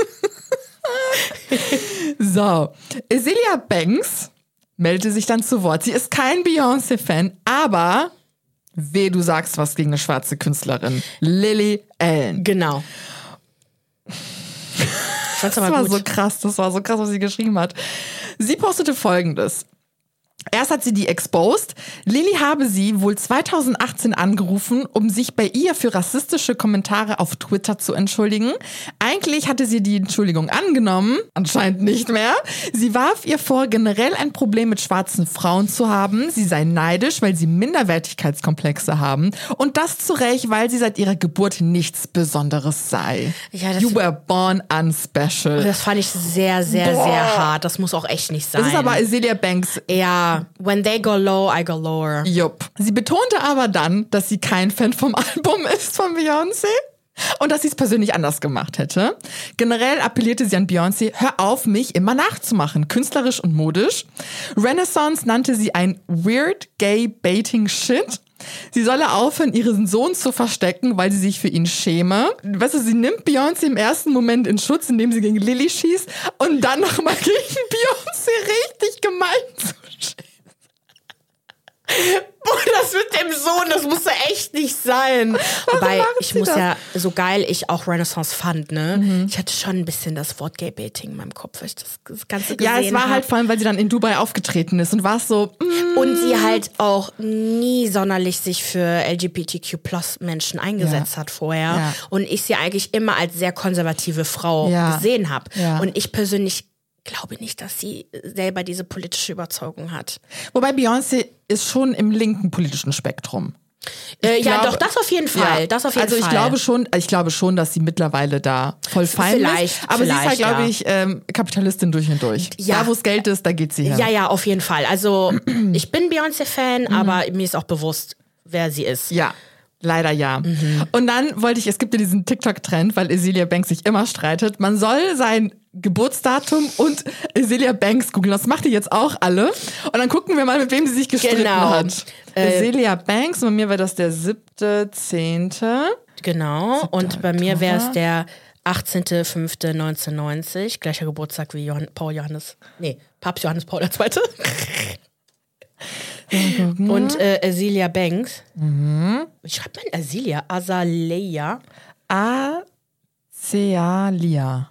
So, Azealia Banks meldete sich dann zu Wort. Sie ist kein Beyoncé-Fan, aber weh, du sagst was gegen eine schwarze Künstlerin. Lily Allen. Genau. Das war gut. so krass, das war so krass, was sie geschrieben hat. Sie postete Folgendes. Erst hat sie die exposed. Lily habe sie wohl zweitausendachtzehn angerufen, um sich bei ihr für rassistische Kommentare auf Twitter zu entschuldigen. Eigentlich hatte sie die Entschuldigung angenommen, anscheinend nicht mehr. Sie warf ihr vor, generell ein Problem mit schwarzen Frauen zu haben. Sie sei neidisch, weil sie Minderwertigkeitskomplexe haben. Und das zu Recht, weil sie seit ihrer Geburt nichts Besonderes sei. Ja, das you were born unspecial. Das fand ich sehr, sehr, Boah. sehr hart. Das muss auch echt nicht sein. Das ist aber Azealia Banks. Ja, when they go low, I go lower. Jupp. Sie betonte aber dann, dass sie kein Fan vom Album ist von Beyoncé. Und dass sie es persönlich anders gemacht hätte. Generell appellierte sie an Beyoncé, hör auf, mich immer nachzumachen, künstlerisch und modisch. Renaissance nannte sie ein weird gay baiting shit. Sie solle aufhören, ihren Sohn zu verstecken, weil sie sich für ihn schäme. Weißt du, sie nimmt Beyoncé im ersten Moment in Schutz, indem sie gegen Lily schießt und dann nochmal gegen Beyoncé richtig gemein zuschießt. Boah, das mit dem Sohn, das musste echt nicht sein. Wobei, ich muss das? ja, so geil ich auch Renaissance fand, ne? Mhm. Ich hatte schon ein bisschen das Wort Gay-Baiting in meinem Kopf, weil ich das, das Ganze gesehen habe. Ja, es war hab. halt vor allem, weil sie dann in Dubai aufgetreten ist und war es so... Mm. Und sie halt auch nie sonderlich sich für L G B T Q Plus Menschen eingesetzt ja. hat vorher. Ja. Und ich sie eigentlich immer als sehr konservative Frau ja. gesehen habe. Ja. Und ich persönlich glaube nicht, dass sie selber diese politische Überzeugung hat. Wobei Beyoncé ist schon im linken politischen Spektrum. Äh, ja, glaube, doch, das auf jeden Fall. Ja, das auf jeden also ich Fall. glaube schon, ich glaube schon, dass sie mittlerweile da voll fein vielleicht, ist. Aber vielleicht, sie ist halt, glaube ja. ich, ähm, Kapitalistin durch und durch. Ja. Da, wo es Geld ist, da geht sie hin. Ja, ja, auf jeden Fall. Also ich bin Beyoncé-Fan, mhm. aber mir ist auch bewusst, wer sie ist. Ja. Leider ja. Mhm. Und dann wollte ich, es gibt ja diesen TikTok-Trend, weil Azealia Banks sich immer streitet. Man soll sein Geburtsdatum und Azealia Banks googeln. Das macht die jetzt auch alle. Und dann gucken wir mal, mit wem sie sich gestritten genau. hat. Äh, Azealia Banks, und bei mir war das der siebte, zehnte. Genau. siebte Und bei mir wäre es der achtzehnte fünfte neunzehnhundertneunzig. Gleicher Geburtstag wie Johann, Paul Johannes. Nee, Papst Johannes Paul der Zweite. Und äh, Azealia Banks. Mhm. Wie schreibt man Azealia? Azalea. Acealia.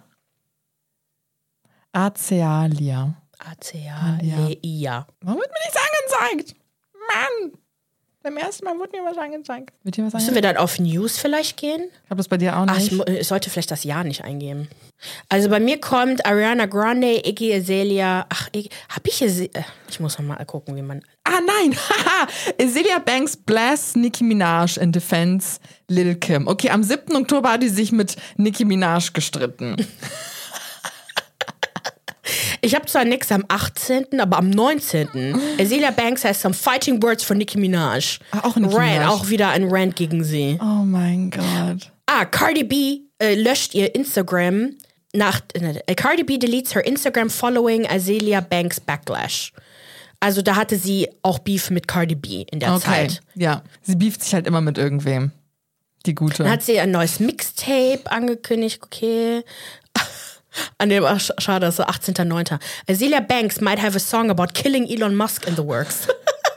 Acealia. Acealia. Warum wird mir nichts angezeigt? Mann! Beim ersten Mal wurde mir was angezeigt. Wird hier was Müssen wir dann auf News vielleicht gehen? Ich habe das bei dir auch nicht. Ach, ich, ich sollte vielleicht das Jahr nicht eingeben. Also bei mir kommt Ariana Grande, Iggy Azalea. Ach, Iggy, hab ich Azalea? Ich muss noch mal gucken, wie man... Ah, nein! Azealia Banks blasts Nicki Minaj in Defense Lil' Kim. Okay, am siebten Oktober hat die sich mit Nicki Minaj gestritten. Ich habe zwar nichts am achtzehnten, aber am neunzehnten Azealia Banks has some fighting words for Nicki Minaj. Ah, auch Nicki Rant, Minaj. Auch wieder ein Rant gegen sie. Oh mein Gott. Ah, Cardi B äh, löscht ihr Instagram nach... Äh, Cardi B deletes her Instagram following Azealia Banks Backlash. Also da hatte sie auch Beef mit Cardi B in der okay. Zeit. Ja, sie beeft sich halt immer mit irgendwem. Die Gute. Dann hat sie ein neues Mixtape angekündigt, okay... An dem, ach, schade, so achtzehnter neunter Azealia Banks might have a song about killing Elon Musk in the works.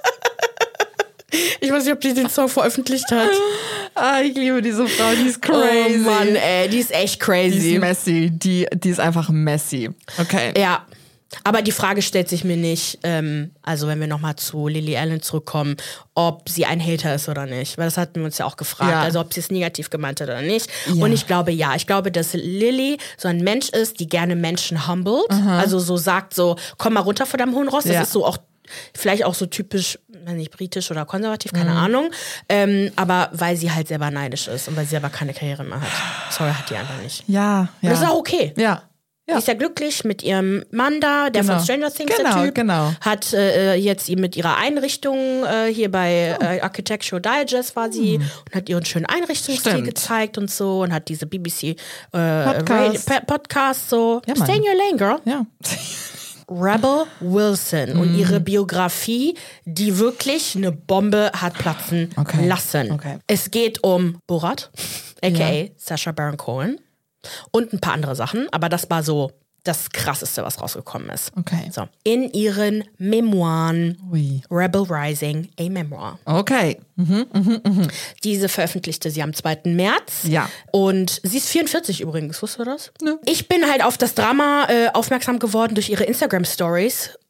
Ich weiß nicht, ob die den Song veröffentlicht hat. Ah, ich liebe diese Frau, die ist crazy. Oh Mann, ey, die ist echt crazy. Die ist messy, die, die ist einfach messy. Okay. Ja, aber die Frage stellt sich mir nicht, ähm, also wenn wir nochmal zu Lily Allen zurückkommen, ob sie ein Hater ist oder nicht. Weil das hatten wir uns ja auch gefragt. Ja. Also ob sie es negativ gemeint hat oder nicht. Ja. Und ich glaube, ja. Ich glaube, dass Lily so ein Mensch ist, die gerne Menschen humbled. Aha. Also so sagt so, komm mal runter von deinem hohen Ross. Das ja. ist so auch vielleicht auch so typisch, wenn nicht britisch oder konservativ, keine mhm. Ahnung. Ähm, aber weil sie halt selber neidisch ist und weil sie selber keine Karriere mehr hat. Sorry, hat die einfach nicht. Ja, ja. Und das ist auch okay. Ja. Ja. Sie ist ja glücklich mit ihrem Mann da, der genau. von Stranger Things, genau, der Typ. Genau. Hat äh, jetzt mit ihrer Einrichtung äh, hier bei äh, Architectural Digest war sie hm. und hat ihren schönen Einrichtungsstil Stimmt. gezeigt und so und hat diese B B C äh, Podcast. Ra- Podcast so. Ja, Stay in your lane, girl. Ja. Rebel Wilson mm. und ihre Biografie, die wirklich eine Bombe hat platzen okay. lassen. Okay. Es geht um Borat, aka ja. Sacha Baron Cohen. Und ein paar andere Sachen, aber das war so das Krasseste, was rausgekommen ist. Okay. So. In ihren Memoiren Ui. Rebel Rising, a Memoir. Okay. Mhm, mhm, mhm. Diese veröffentlichte sie am zweiten März. Ja. Und sie ist vierundvierzig übrigens, wusstest du das? Nö. Ich bin halt auf das Drama äh, aufmerksam geworden durch ihre Instagram-Stories,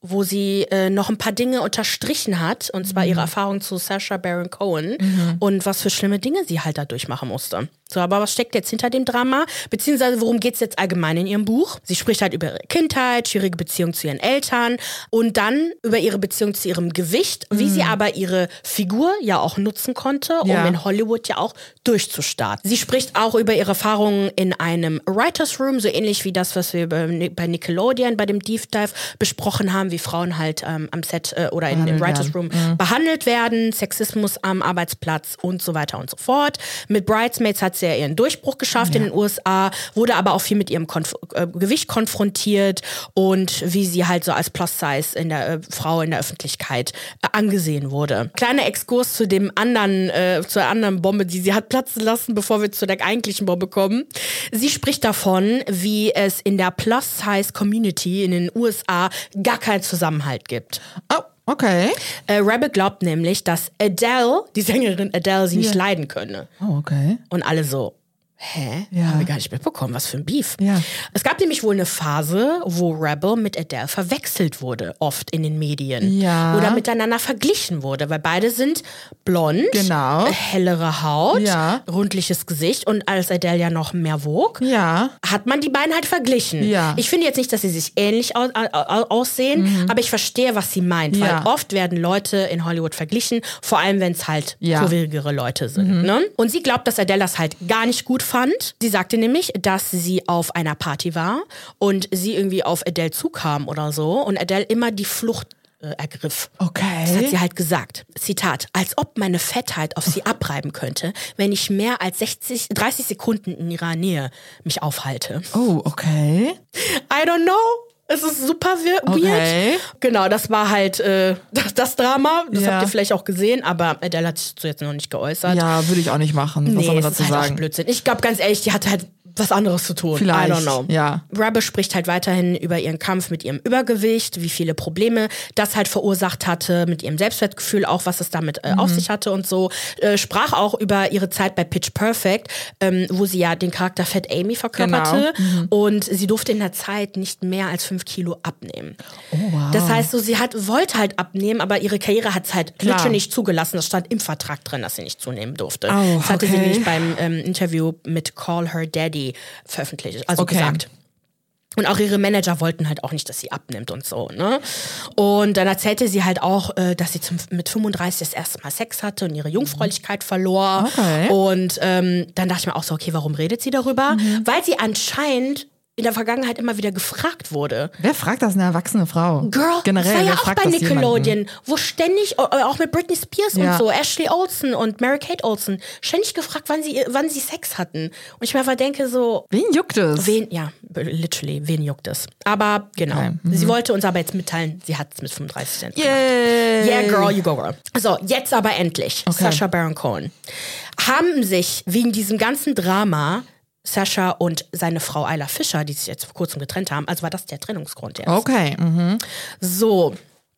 wo sie äh, noch ein paar Dinge unterstrichen hat, und zwar mhm. ihre Erfahrung zu Sacha Baron Cohen mhm. und was für schlimme Dinge sie halt da durchmachen musste. So, aber was steckt jetzt hinter dem Drama? Beziehungsweise worum geht es jetzt allgemein in ihrem Buch? Sie spricht halt über ihre Kindheit, schwierige Beziehung zu ihren Eltern und dann über ihre Beziehung zu ihrem Gewicht, mhm. wie sie aber ihre Figur ja auch nutzen konnte, um ja. in Hollywood ja auch durchzustarten. Sie spricht auch über ihre Erfahrungen in einem Writers Room, so ähnlich wie das, was wir bei Nickelodeon bei dem Deep Dive besprochen haben, wie Frauen halt ähm, am Set äh, oder in, im Writers Room mhm. behandelt werden, Sexismus am Arbeitsplatz und so weiter und so fort. Mit Bridesmaids hat sie ja ihren Durchbruch geschafft ja. in den U S A, wurde aber auch viel mit ihrem Konf- äh, Gewicht konfrontiert und wie sie halt so als Plus-Size in der äh, Frau in der Öffentlichkeit äh, angesehen wurde. Kleiner Exkurs zu dem anderen, äh, zur anderen Bombe, die sie hat platzen lassen, bevor wir zu der eigentlichen Bombe kommen. Sie spricht davon, wie es in der Plus-Size-Community in den U S A gar keinen Zusammenhalt gibt. Oh. Okay. Äh, Rebel glaubt nämlich, dass Adele, die Sängerin Adele, sie yeah. nicht leiden könne. Oh, okay. Und alle so, hä? Ja. Haben wir gar nicht mitbekommen, was für ein Beef. Ja. Es gab nämlich wohl eine Phase, wo Rebel mit Adele verwechselt wurde, oft in den Medien. Ja. Oder miteinander verglichen wurde, weil beide sind blond, genau. hellere Haut, ja. rundliches Gesicht und als Adele ja noch mehr wog, ja. hat man die beiden halt verglichen. Ja. Ich finde jetzt nicht, dass sie sich ähnlich au- au- aussehen, mhm. aber ich verstehe, was sie meint, ja. weil oft werden Leute in Hollywood verglichen, vor allem wenn es halt ja. kurvigere Leute sind. Mhm. Ne? Und sie glaubt, dass Adele das halt gar nicht gut fand. Sie sagte nämlich, dass sie auf einer Party war und sie irgendwie auf Adele zukam oder so und Adele immer die Flucht äh, ergriff. Okay. Das hat sie halt gesagt. Zitat, als ob meine Fettheit auf sie abreiben könnte, wenn ich mehr als sechzig, dreißig Sekunden in ihrer Nähe mich aufhalte. Oh, okay. I don't know. Es ist super weird. Okay. Genau, das war halt äh, das, das Drama. Das ja. habt ihr vielleicht auch gesehen, aber Adele hat sich dazu jetzt noch nicht geäußert. Ja, würde ich auch nicht machen. Was nee, soll man dazu das ist halt sagen? auch Blödsinn. Ich glaube ganz ehrlich, die hatte halt was anderes zu tun. Vielleicht, I don't know. ja. Rebel spricht halt weiterhin über ihren Kampf mit ihrem Übergewicht, wie viele Probleme das halt verursacht hatte, mit ihrem Selbstwertgefühl, auch was es damit äh, mhm. auf sich hatte und so. Äh, sprach auch über ihre Zeit bei Pitch Perfect, ähm, wo sie ja den Charakter Fat Amy verkörperte. Genau. Mhm. Und sie durfte in der Zeit nicht mehr als fünf Kilo abnehmen. Oh, wow. Das heißt, so, sie hat, wollte halt abnehmen, aber ihre Karriere hat es halt literally nicht zugelassen. Das stand im Vertrag drin, dass sie nicht zunehmen durfte. Oh, das hatte okay. sie nämlich beim ähm, Interview mit Call Her Daddy veröffentlicht. Also okay. gesagt. Und auch ihre Manager wollten halt auch nicht, dass sie abnimmt und so, ne? Und dann erzählte sie halt auch, dass sie zum, mit fünfunddreißig das erste Mal Sex hatte und ihre Jungfräulichkeit verlor. Okay. Und ähm, dann dachte ich mir auch so, okay, warum redet sie darüber? Mhm. Weil sie anscheinend in der Vergangenheit immer wieder gefragt wurde. Wer fragt das, eine erwachsene Frau? Girl, generell, das war ja wer auch fragt bei das Nickelodeon, jemanden? Wo ständig, auch mit Britney Spears ja. und so, Ashley Olsen und Mary-Kate Olsen, ständig gefragt, wann sie, wann sie Sex hatten. Und ich mir einfach denke so... Wen juckt es? Wen, ja, literally, wen juckt es? Aber genau, okay. mhm. sie wollte uns aber jetzt mitteilen, sie hat es mit fünfunddreißig Cent gemacht. Yeah, girl, you go girl. So, jetzt aber endlich, okay. Sacha Baron Cohen. Haben sich wegen diesem ganzen Drama... Sacha und seine Frau Isla Fisher, die sich jetzt vor kurzem getrennt haben. Also war das der Trennungsgrund jetzt. Okay. Mhm. So.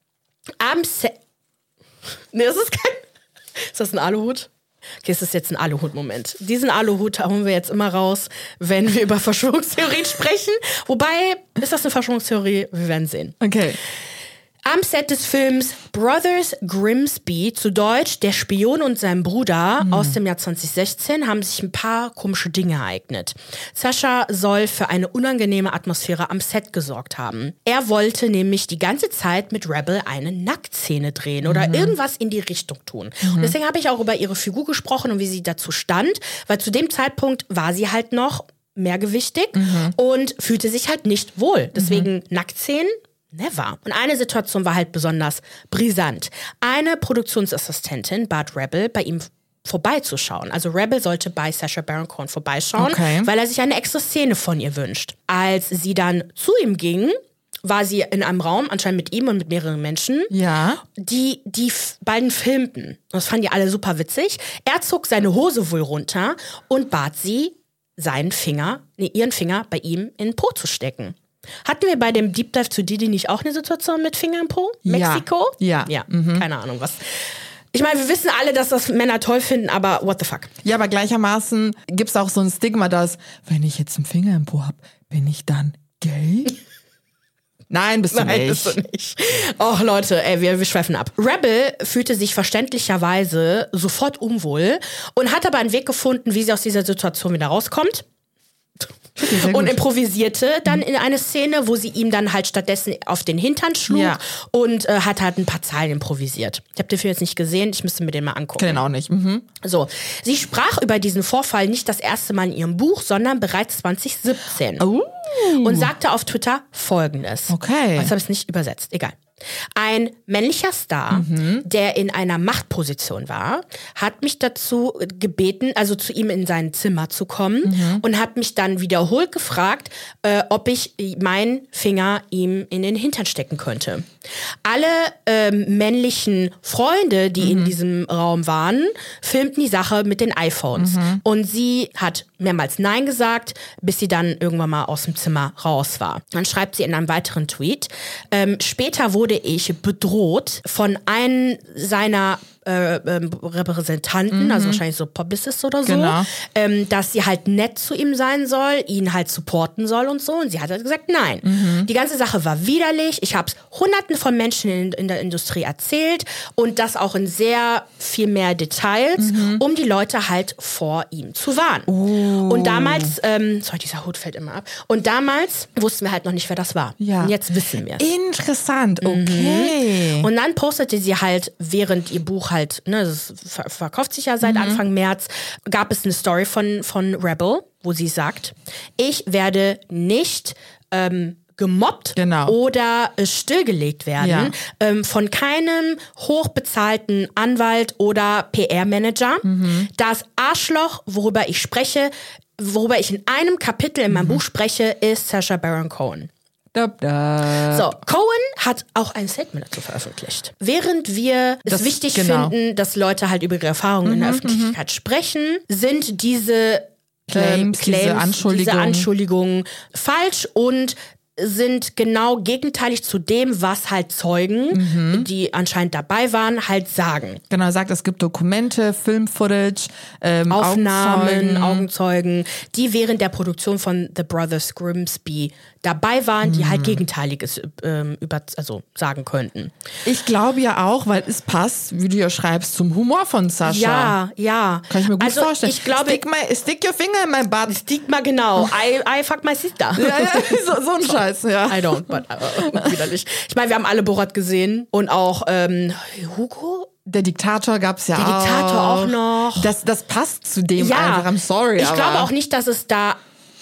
Am Se- Nee, das ist kein... Ist das ein Aluhut? Okay, es ist jetzt ein Aluhut-Moment. Diesen Aluhut holen wir jetzt immer raus, wenn wir über Verschwörungstheorien sprechen. Wobei, ist das eine Verschwörungstheorie? Wir werden sehen. Okay. Am Set des Films Brothers Grimsby, zu Deutsch Der Spion und sein Bruder, mhm. aus dem Jahr zwanzig sechzehn, haben sich ein paar komische Dinge ereignet. Sacha soll für eine unangenehme Atmosphäre am Set gesorgt haben. Er wollte nämlich die ganze Zeit mit Rebel eine Nacktszene drehen oder mhm. irgendwas in die Richtung tun. Mhm. Und deswegen habe ich auch über ihre Figur gesprochen und wie sie dazu stand, weil zu dem Zeitpunkt war sie halt noch mehrgewichtig mhm. und fühlte sich halt nicht wohl. Deswegen mhm. Nacktszenen, never. Und eine Situation war halt besonders brisant. Eine Produktionsassistentin bat Rebel, bei ihm vorbeizuschauen. Also Rebel sollte bei Sacha Baron Cohen vorbeischauen, okay. weil er sich eine extra Szene von ihr wünscht. Als sie dann zu ihm ging, war sie in einem Raum, anscheinend mit ihm und mit mehreren Menschen, ja. die die f- beiden filmten. Das fanden die alle super witzig. Er zog seine Hose wohl runter und bat sie, seinen Finger, nee, ihren Finger bei ihm in den Po zu stecken. Hatten wir bei dem Deep Dive zu Didi nicht auch eine Situation mit Finger im Po? Mexiko? Ja. Ja, mhm. keine Ahnung was. Ich meine, wir wissen alle, dass das Männer toll finden, aber what the fuck? Ja, aber gleichermaßen gibt es auch so ein Stigma, dass, wenn ich jetzt einen Finger im Po habe, bin ich dann gay? Nein, bist du Nein, nicht. bist du nicht. Och, Leute, ey, wir, wir schweifen ab. Rebel fühlte sich verständlicherweise sofort unwohl und hat aber einen Weg gefunden, wie sie aus dieser Situation wieder rauskommt. Okay, und improvisierte dann in eine Szene, wo sie ihm dann halt stattdessen auf den Hintern schlug ja. und äh, hat halt ein paar Zeilen improvisiert. Ich habe den Film jetzt nicht gesehen, ich müsste mir den mal angucken. Kenn den auch nicht. Mhm. So, sie sprach über diesen Vorfall nicht das erste Mal in ihrem Buch, sondern bereits zwanzig siebzehn. Oh. Und sagte auf Twitter Folgendes. Okay. Das habe ich nicht übersetzt, egal. Ein männlicher Star, mhm. der in einer Machtposition war, hat mich dazu gebeten, also zu ihm in sein Zimmer zu kommen mhm. und hat mich dann wiederholt gefragt, äh, ob ich meinen Finger ihm in den Hintern stecken könnte. Alle ähm, männlichen Freunde, die mhm. in diesem Raum waren, filmten die Sache mit den iPhones. Mhm. Und sie hat mehrmals Nein gesagt, bis sie dann irgendwann mal aus dem Zimmer raus war. Dann schreibt sie in einem weiteren Tweet, ähm, später wurde ich bedroht von einem seiner äh, ähm, Repräsentanten, mhm. also wahrscheinlich so Publicist oder so, genau. ähm, dass sie halt nett zu ihm sein soll, ihn halt supporten soll und so. Und sie hat halt gesagt, nein. Mhm. Die ganze Sache war widerlich. Ich habe es hunderten von Menschen in, in der Industrie erzählt und das auch in sehr viel mehr Details, mhm. um die Leute halt vor ihm zu warnen. Oh. Und damals, ähm, sorry, dieser Hut fällt immer ab. Und damals wussten wir halt noch nicht, wer das war. Ja. Und jetzt wissen wir es. Interessant, okay. Mhm. Und dann postete sie halt, während ihr Buch halt, ne, das ver- verkauft sich ja seit mhm. Anfang März, gab es eine Story von, von Rebel, wo sie sagt, ich werde nicht ähm, gemobbt genau. oder äh, stillgelegt werden ja. ähm, von keinem hochbezahlten Anwalt oder P R-Manager. Mhm. Das Arschloch, worüber ich spreche, worüber ich in einem Kapitel in meinem mhm. Buch spreche, ist Sacha Baron Cohen. Da, da. So, Cohen hat auch ein Statement dazu veröffentlicht. Während wir das, es wichtig genau. finden, dass Leute halt über ihre Erfahrungen mhm, in der Öffentlichkeit mhm. sprechen, sind diese Claims, äh, Claims diese Anschuldigungen. diese Anschuldigungen falsch und sind genau gegenteilig zu dem, was halt Zeugen, mhm. die anscheinend dabei waren, halt sagen. Genau, er sagt, es gibt Dokumente, Film-Footage, ähm, Aufnahmen, Augenzeugen. Augenzeugen, die während der Produktion von The Brothers Grimsby dabei waren, die mhm. halt Gegenteiliges ähm, über, also sagen könnten. Ich glaube ja auch, weil es passt, wie du ja schreibst, zum Humor von Sascha. Ja, ja. Kann ich mir gut also vorstellen. Ich glaube, stick, my, stick your finger in my butt. Stick mal genau. I, I fuck my sister. Ja, ja, so, so ein Scheiß, ja. I don't, but uh, widerlich. Ich meine, wir haben alle Borat gesehen und auch ähm, Hugo. Der Diktator gab's ja auch. Der Diktator auch noch. Das, das passt zu dem ja, einfach. I'm sorry. Ich aber glaube auch nicht, dass es da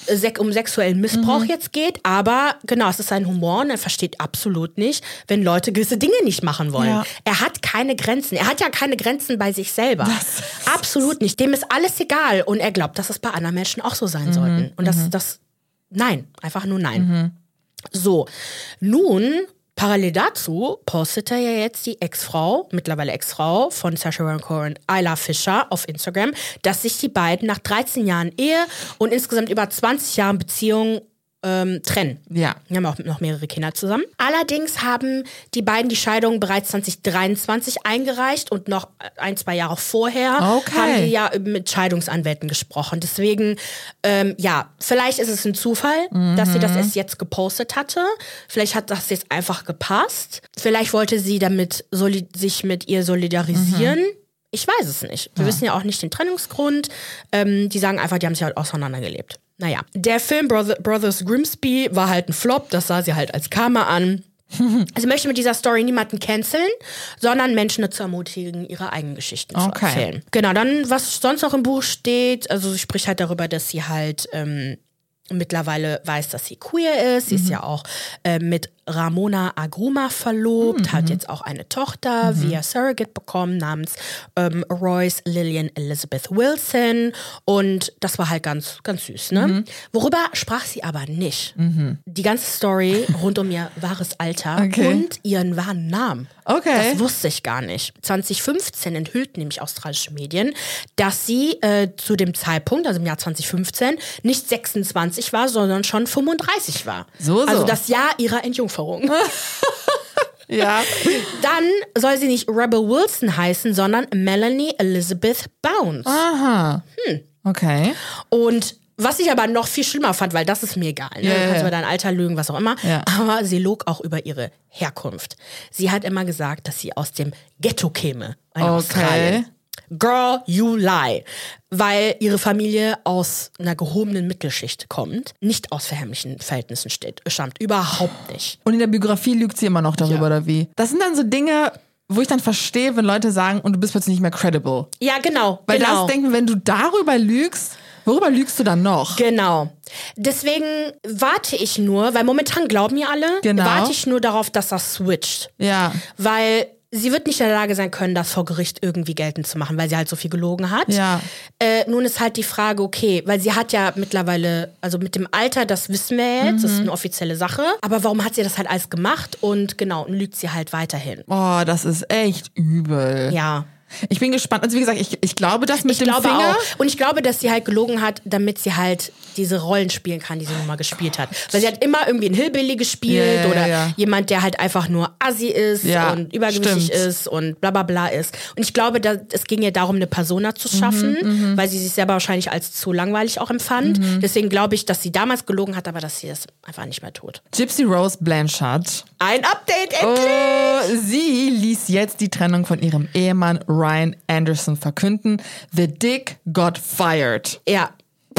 um sexuellen Missbrauch mhm. jetzt geht, aber genau, es ist sein Humor und er versteht absolut nicht, wenn Leute gewisse Dinge nicht machen wollen. Ja. Er hat keine Grenzen. Er hat ja keine Grenzen bei sich selber. Das absolut nicht. Dem ist alles egal und er glaubt, dass es bei anderen Menschen auch so sein mhm. sollten. Und das, mhm. das, nein, einfach nur nein. Mhm. So, nun parallel dazu postete ja jetzt die Ex-Frau, mittlerweile Ex-Frau von Sacha Baron Cohen, Isla Fisher auf Instagram, dass sich die beiden nach dreizehn Jahren Ehe und insgesamt über zwanzig Jahren Beziehung ähm, trennen. Ja. Wir haben auch noch mehrere Kinder zusammen. Allerdings haben die beiden die Scheidung bereits zwanzig dreiundzwanzig eingereicht und noch ein, zwei Jahre vorher okay. haben die ja mit Scheidungsanwälten gesprochen. Deswegen, ähm, ja, vielleicht ist es ein Zufall, mhm. dass sie das erst jetzt gepostet hatte. Vielleicht hat das jetzt einfach gepasst. Vielleicht wollte sie damit soli- sich mit ihr solidarisieren. Mhm. Ich weiß es nicht. Wir ja. wissen ja auch nicht den Trennungsgrund. Ähm, die sagen einfach, die haben sich halt auseinandergelebt. Naja, der Film Brother, Brothers Grimsby war halt ein Flop, das sah sie halt als Karma an. Sie möchte mit dieser Story niemanden canceln, sondern Menschen dazu ermutigen, ihre eigenen Geschichten okay. zu erzählen. Genau, dann, was sonst noch im Buch steht, also sie spricht halt darüber, dass sie halt ähm, mittlerweile weiß, dass sie queer ist. Sie mhm. ist ja auch äh, mit Ramona Agruma verlobt, mhm. hat jetzt auch eine Tochter mhm. via Surrogate bekommen namens ähm, Royce Lillian Elizabeth Wilson und das war halt ganz, ganz süß, ne? Mhm. Worüber sprach sie aber nicht. Mhm. Die ganze Story rund um ihr wahres Alter okay. und ihren wahren Namen. Okay. Das wusste ich gar nicht. zwanzig fünfzehn enthüllten nämlich australische Medien, dass sie äh, zu dem Zeitpunkt, also im Jahr zwanzig fünfzehn, nicht sechsundzwanzig war, sondern schon fünfunddreißig war. So, so. Also das Jahr ihrer Entjungferung. Ja. Dann soll sie nicht Rebel Wilson heißen, sondern Melanie Elizabeth Bounce. Aha. Hm. Okay. Und Was ich aber noch viel schlimmer fand, weil das ist mir egal. Ne? Ja, du kannst ja. über dein Alter lügen, was auch immer. Ja. Aber sie log auch über ihre Herkunft. Sie hat immer gesagt, dass sie aus dem Ghetto käme in Okay. Australien. Girl, you lie. Weil ihre Familie aus einer gehobenen Mittelschicht kommt, nicht aus verhämlichen Verhältnissen steht, stammt. Überhaupt nicht. Und in der Biografie lügt sie immer noch darüber, Ja. oder wie? Das sind dann so Dinge, wo ich dann verstehe, wenn Leute sagen, und du bist plötzlich nicht mehr credible. Ja, genau. Weil genau. das denken, wenn du darüber lügst, worüber lügst du dann noch? Genau. Deswegen warte ich nur, weil momentan glauben ja alle, Genau. warte ich nur darauf, dass das switcht. Ja. Weil sie wird nicht in der Lage sein können, das vor Gericht irgendwie geltend zu machen, weil sie halt so viel gelogen hat. Ja. Äh, nun ist halt die Frage, okay, weil sie hat ja mittlerweile, also mit dem Alter, das wissen wir jetzt, das ist eine offizielle Sache. Aber warum hat sie das halt alles gemacht? Und genau, und lügt sie halt weiterhin. Oh, das ist echt übel. Ja. Ich bin gespannt. Also wie gesagt, ich, ich glaube das mit Ich dem glaube Finger. auch. Und ich glaube, dass sie halt gelogen hat, damit sie halt diese Rollen spielen kann, die sie nun mal gespielt hat. Weil sie hat immer irgendwie einen Hillbilly gespielt Ja, ja, oder ja. jemand, der halt einfach nur assi ist Ja, und übergewichtig stimmt. ist und bla bla bla ist. Und ich glaube, da, es ging ihr darum, eine Persona zu schaffen, Mhm, weil sie sich selber wahrscheinlich als zu langweilig auch empfand. Mhm. Deswegen glaube ich, dass sie damals gelogen hat, aber dass sie es einfach nicht mehr tut. Gypsy Rose Blanchard. Ein Update endlich! Oh, sie ließ jetzt die Trennung von ihrem Ehemann Ryan Anderson verkünden. The Dick got fired. Ja.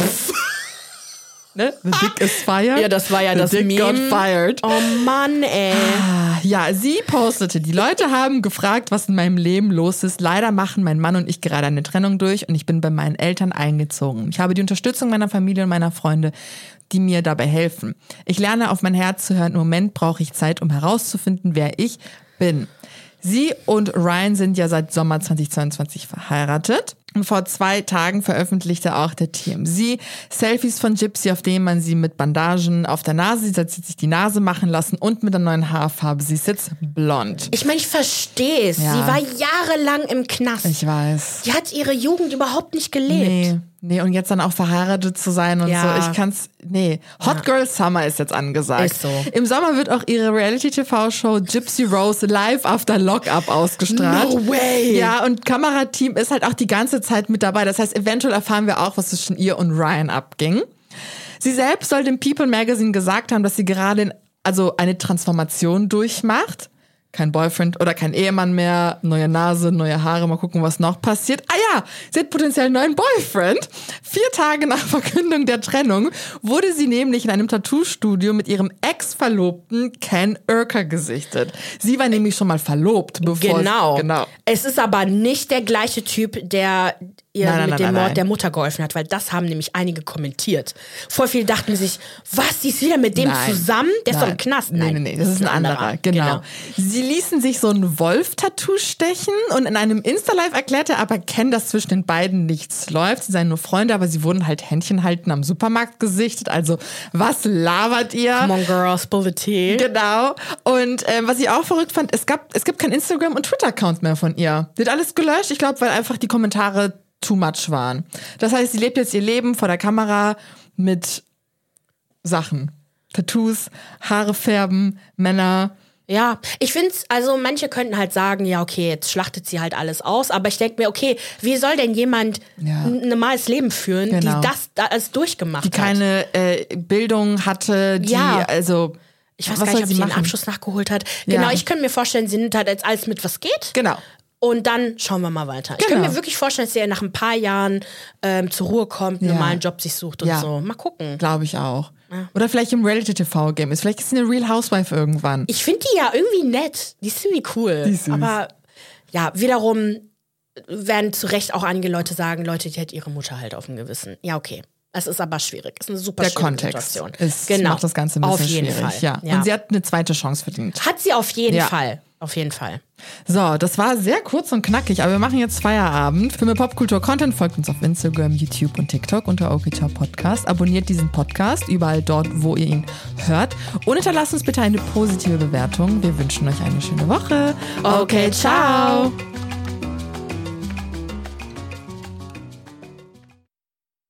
Ne? The Dick is fired. Ja, das war ja The das Dick Meme. got fired. Oh Mann, ey. Ja, sie postete, die Leute haben gefragt, was in meinem Leben los ist. Leider machen mein Mann und ich gerade eine Trennung durch und ich bin bei meinen Eltern eingezogen. Ich habe die Unterstützung meiner Familie und meiner Freunde, die mir dabei helfen. Ich lerne auf mein Herz zu hören. Im Moment brauche ich Zeit, um herauszufinden, wer ich bin. Sie und Ryan sind ja seit Sommer zweitausendzweiundzwanzig verheiratet. Und vor zwei Tagen veröffentlichte auch der T M Z Selfies von Gypsy, auf denen man sie mit Bandagen auf der Nase sieht. Sie hat sich die Nase machen lassen und mit der neuen Haarfarbe. Sie ist jetzt blond. Ich meine, ich verstehe es. Ja. Sie war jahrelang im Knast. Ich weiß. Die hat ihre Jugend überhaupt nicht gelebt. Nee, nee, und jetzt dann auch verheiratet zu sein und Ja. so. Ich kann's, nee. Hot Girl Summer ist jetzt angesagt. Ist so. Im Sommer wird auch ihre Reality-T V-Show Gypsy Rose Live After Lockup ausgestrahlt. No way. Ja, und Kamerateam ist halt auch die ganze Zeit mit dabei. Das heißt, eventuell erfahren wir auch, was zwischen ihr und Ryan abging. Sie selbst soll dem People Magazine gesagt haben, dass sie gerade in, also eine Transformation durchmacht. Kein Boyfriend oder kein Ehemann mehr, neue Nase, neue Haare, mal gucken, was noch passiert. Ah ja, sie hat potenziell einen neuen Boyfriend. Vier Tage nach Verkündung der Trennung wurde sie nämlich in einem Tattoo-Studio mit ihrem Ex-Verlobten Ken Urker gesichtet. Sie war nämlich schon mal verlobt, bevor Genau. Es, genau. Es ist aber nicht der gleiche Typ, der ihr Nein, nein, mit nein, dem nein, Mord nein. der Mutter geholfen hat, weil das haben nämlich einige kommentiert. Voll viele dachten sich, was, sie ist wieder mit dem Nein. zusammen? Der ist doch Nein. im Knast. Nee, nee, nee, das ist ein anderer. Genau. Sie ließen sich so ein Wolf-Tattoo stechen und in einem Insta-Live erklärte aber Ken, dass zwischen den beiden nichts läuft. Sie seien nur Freunde, aber sie wurden halt Händchen halten am Supermarkt gesichtet. Also, was labert ihr? Come on, girl, spill the tea. Genau. Und ähm, was ich auch verrückt fand, es gab, es gibt kein Instagram- und Twitter-Account mehr von ihr. Sie hat alles gelöscht, ich glaube, weil einfach die Kommentare too much waren. Das heißt, sie lebt jetzt ihr Leben vor der Kamera mit Sachen. Tattoos, Haare färben, Männer. Ja, ich find's, also manche könnten halt sagen, ja, okay, jetzt schlachtet sie halt alles aus, aber ich denke mir, okay, wie soll denn jemand Ja. ein normales Leben führen, Genau. die das da alles durchgemacht Die hat? keine äh, Bildung hatte, die, Ja. also. Ich weiß was gar soll nicht, ob sie sie einen machen? Abschluss nachgeholt hat. Ja. Genau, ich könnte mir vorstellen, sie nimmt halt jetzt alles mit, was geht. Genau. Und dann schauen wir mal weiter. Ich Genau. könnte mir wirklich vorstellen, dass sie nach ein paar Jahren ähm, zur Ruhe kommt, einen Ja. normalen Job sich sucht und Ja. so. Mal gucken. Glaube ich auch. Oder vielleicht im Reality-T V-Game ist. Vielleicht ist sie eine Real Housewife irgendwann. Ich finde die ja irgendwie nett. Die ist irgendwie cool. Die ist süß. Aber ja, wiederum werden zu Recht auch einige Leute sagen, Leute, die hat ihre Mutter halt auf dem Gewissen. Ja, okay. Es ist aber schwierig. Es ist eine super Der schwierige Kontext Situation. ist, Genau. macht das Ganze ein bisschen auf jeden schwierig. Fall. Ja. Ja. Und sie hat eine zweite Chance verdient. Hat sie auf jeden Ja. Fall. Auf jeden Fall. So, das war sehr kurz und knackig, aber wir machen jetzt Feierabend. Für mehr Popkultur-Content folgt uns auf Instagram, YouTube und TikTok unter OKTop Podcast. Abonniert diesen Podcast überall dort, wo ihr ihn hört. Und hinterlasst uns bitte eine positive Bewertung. Wir wünschen euch eine schöne Woche. Okay, ciao.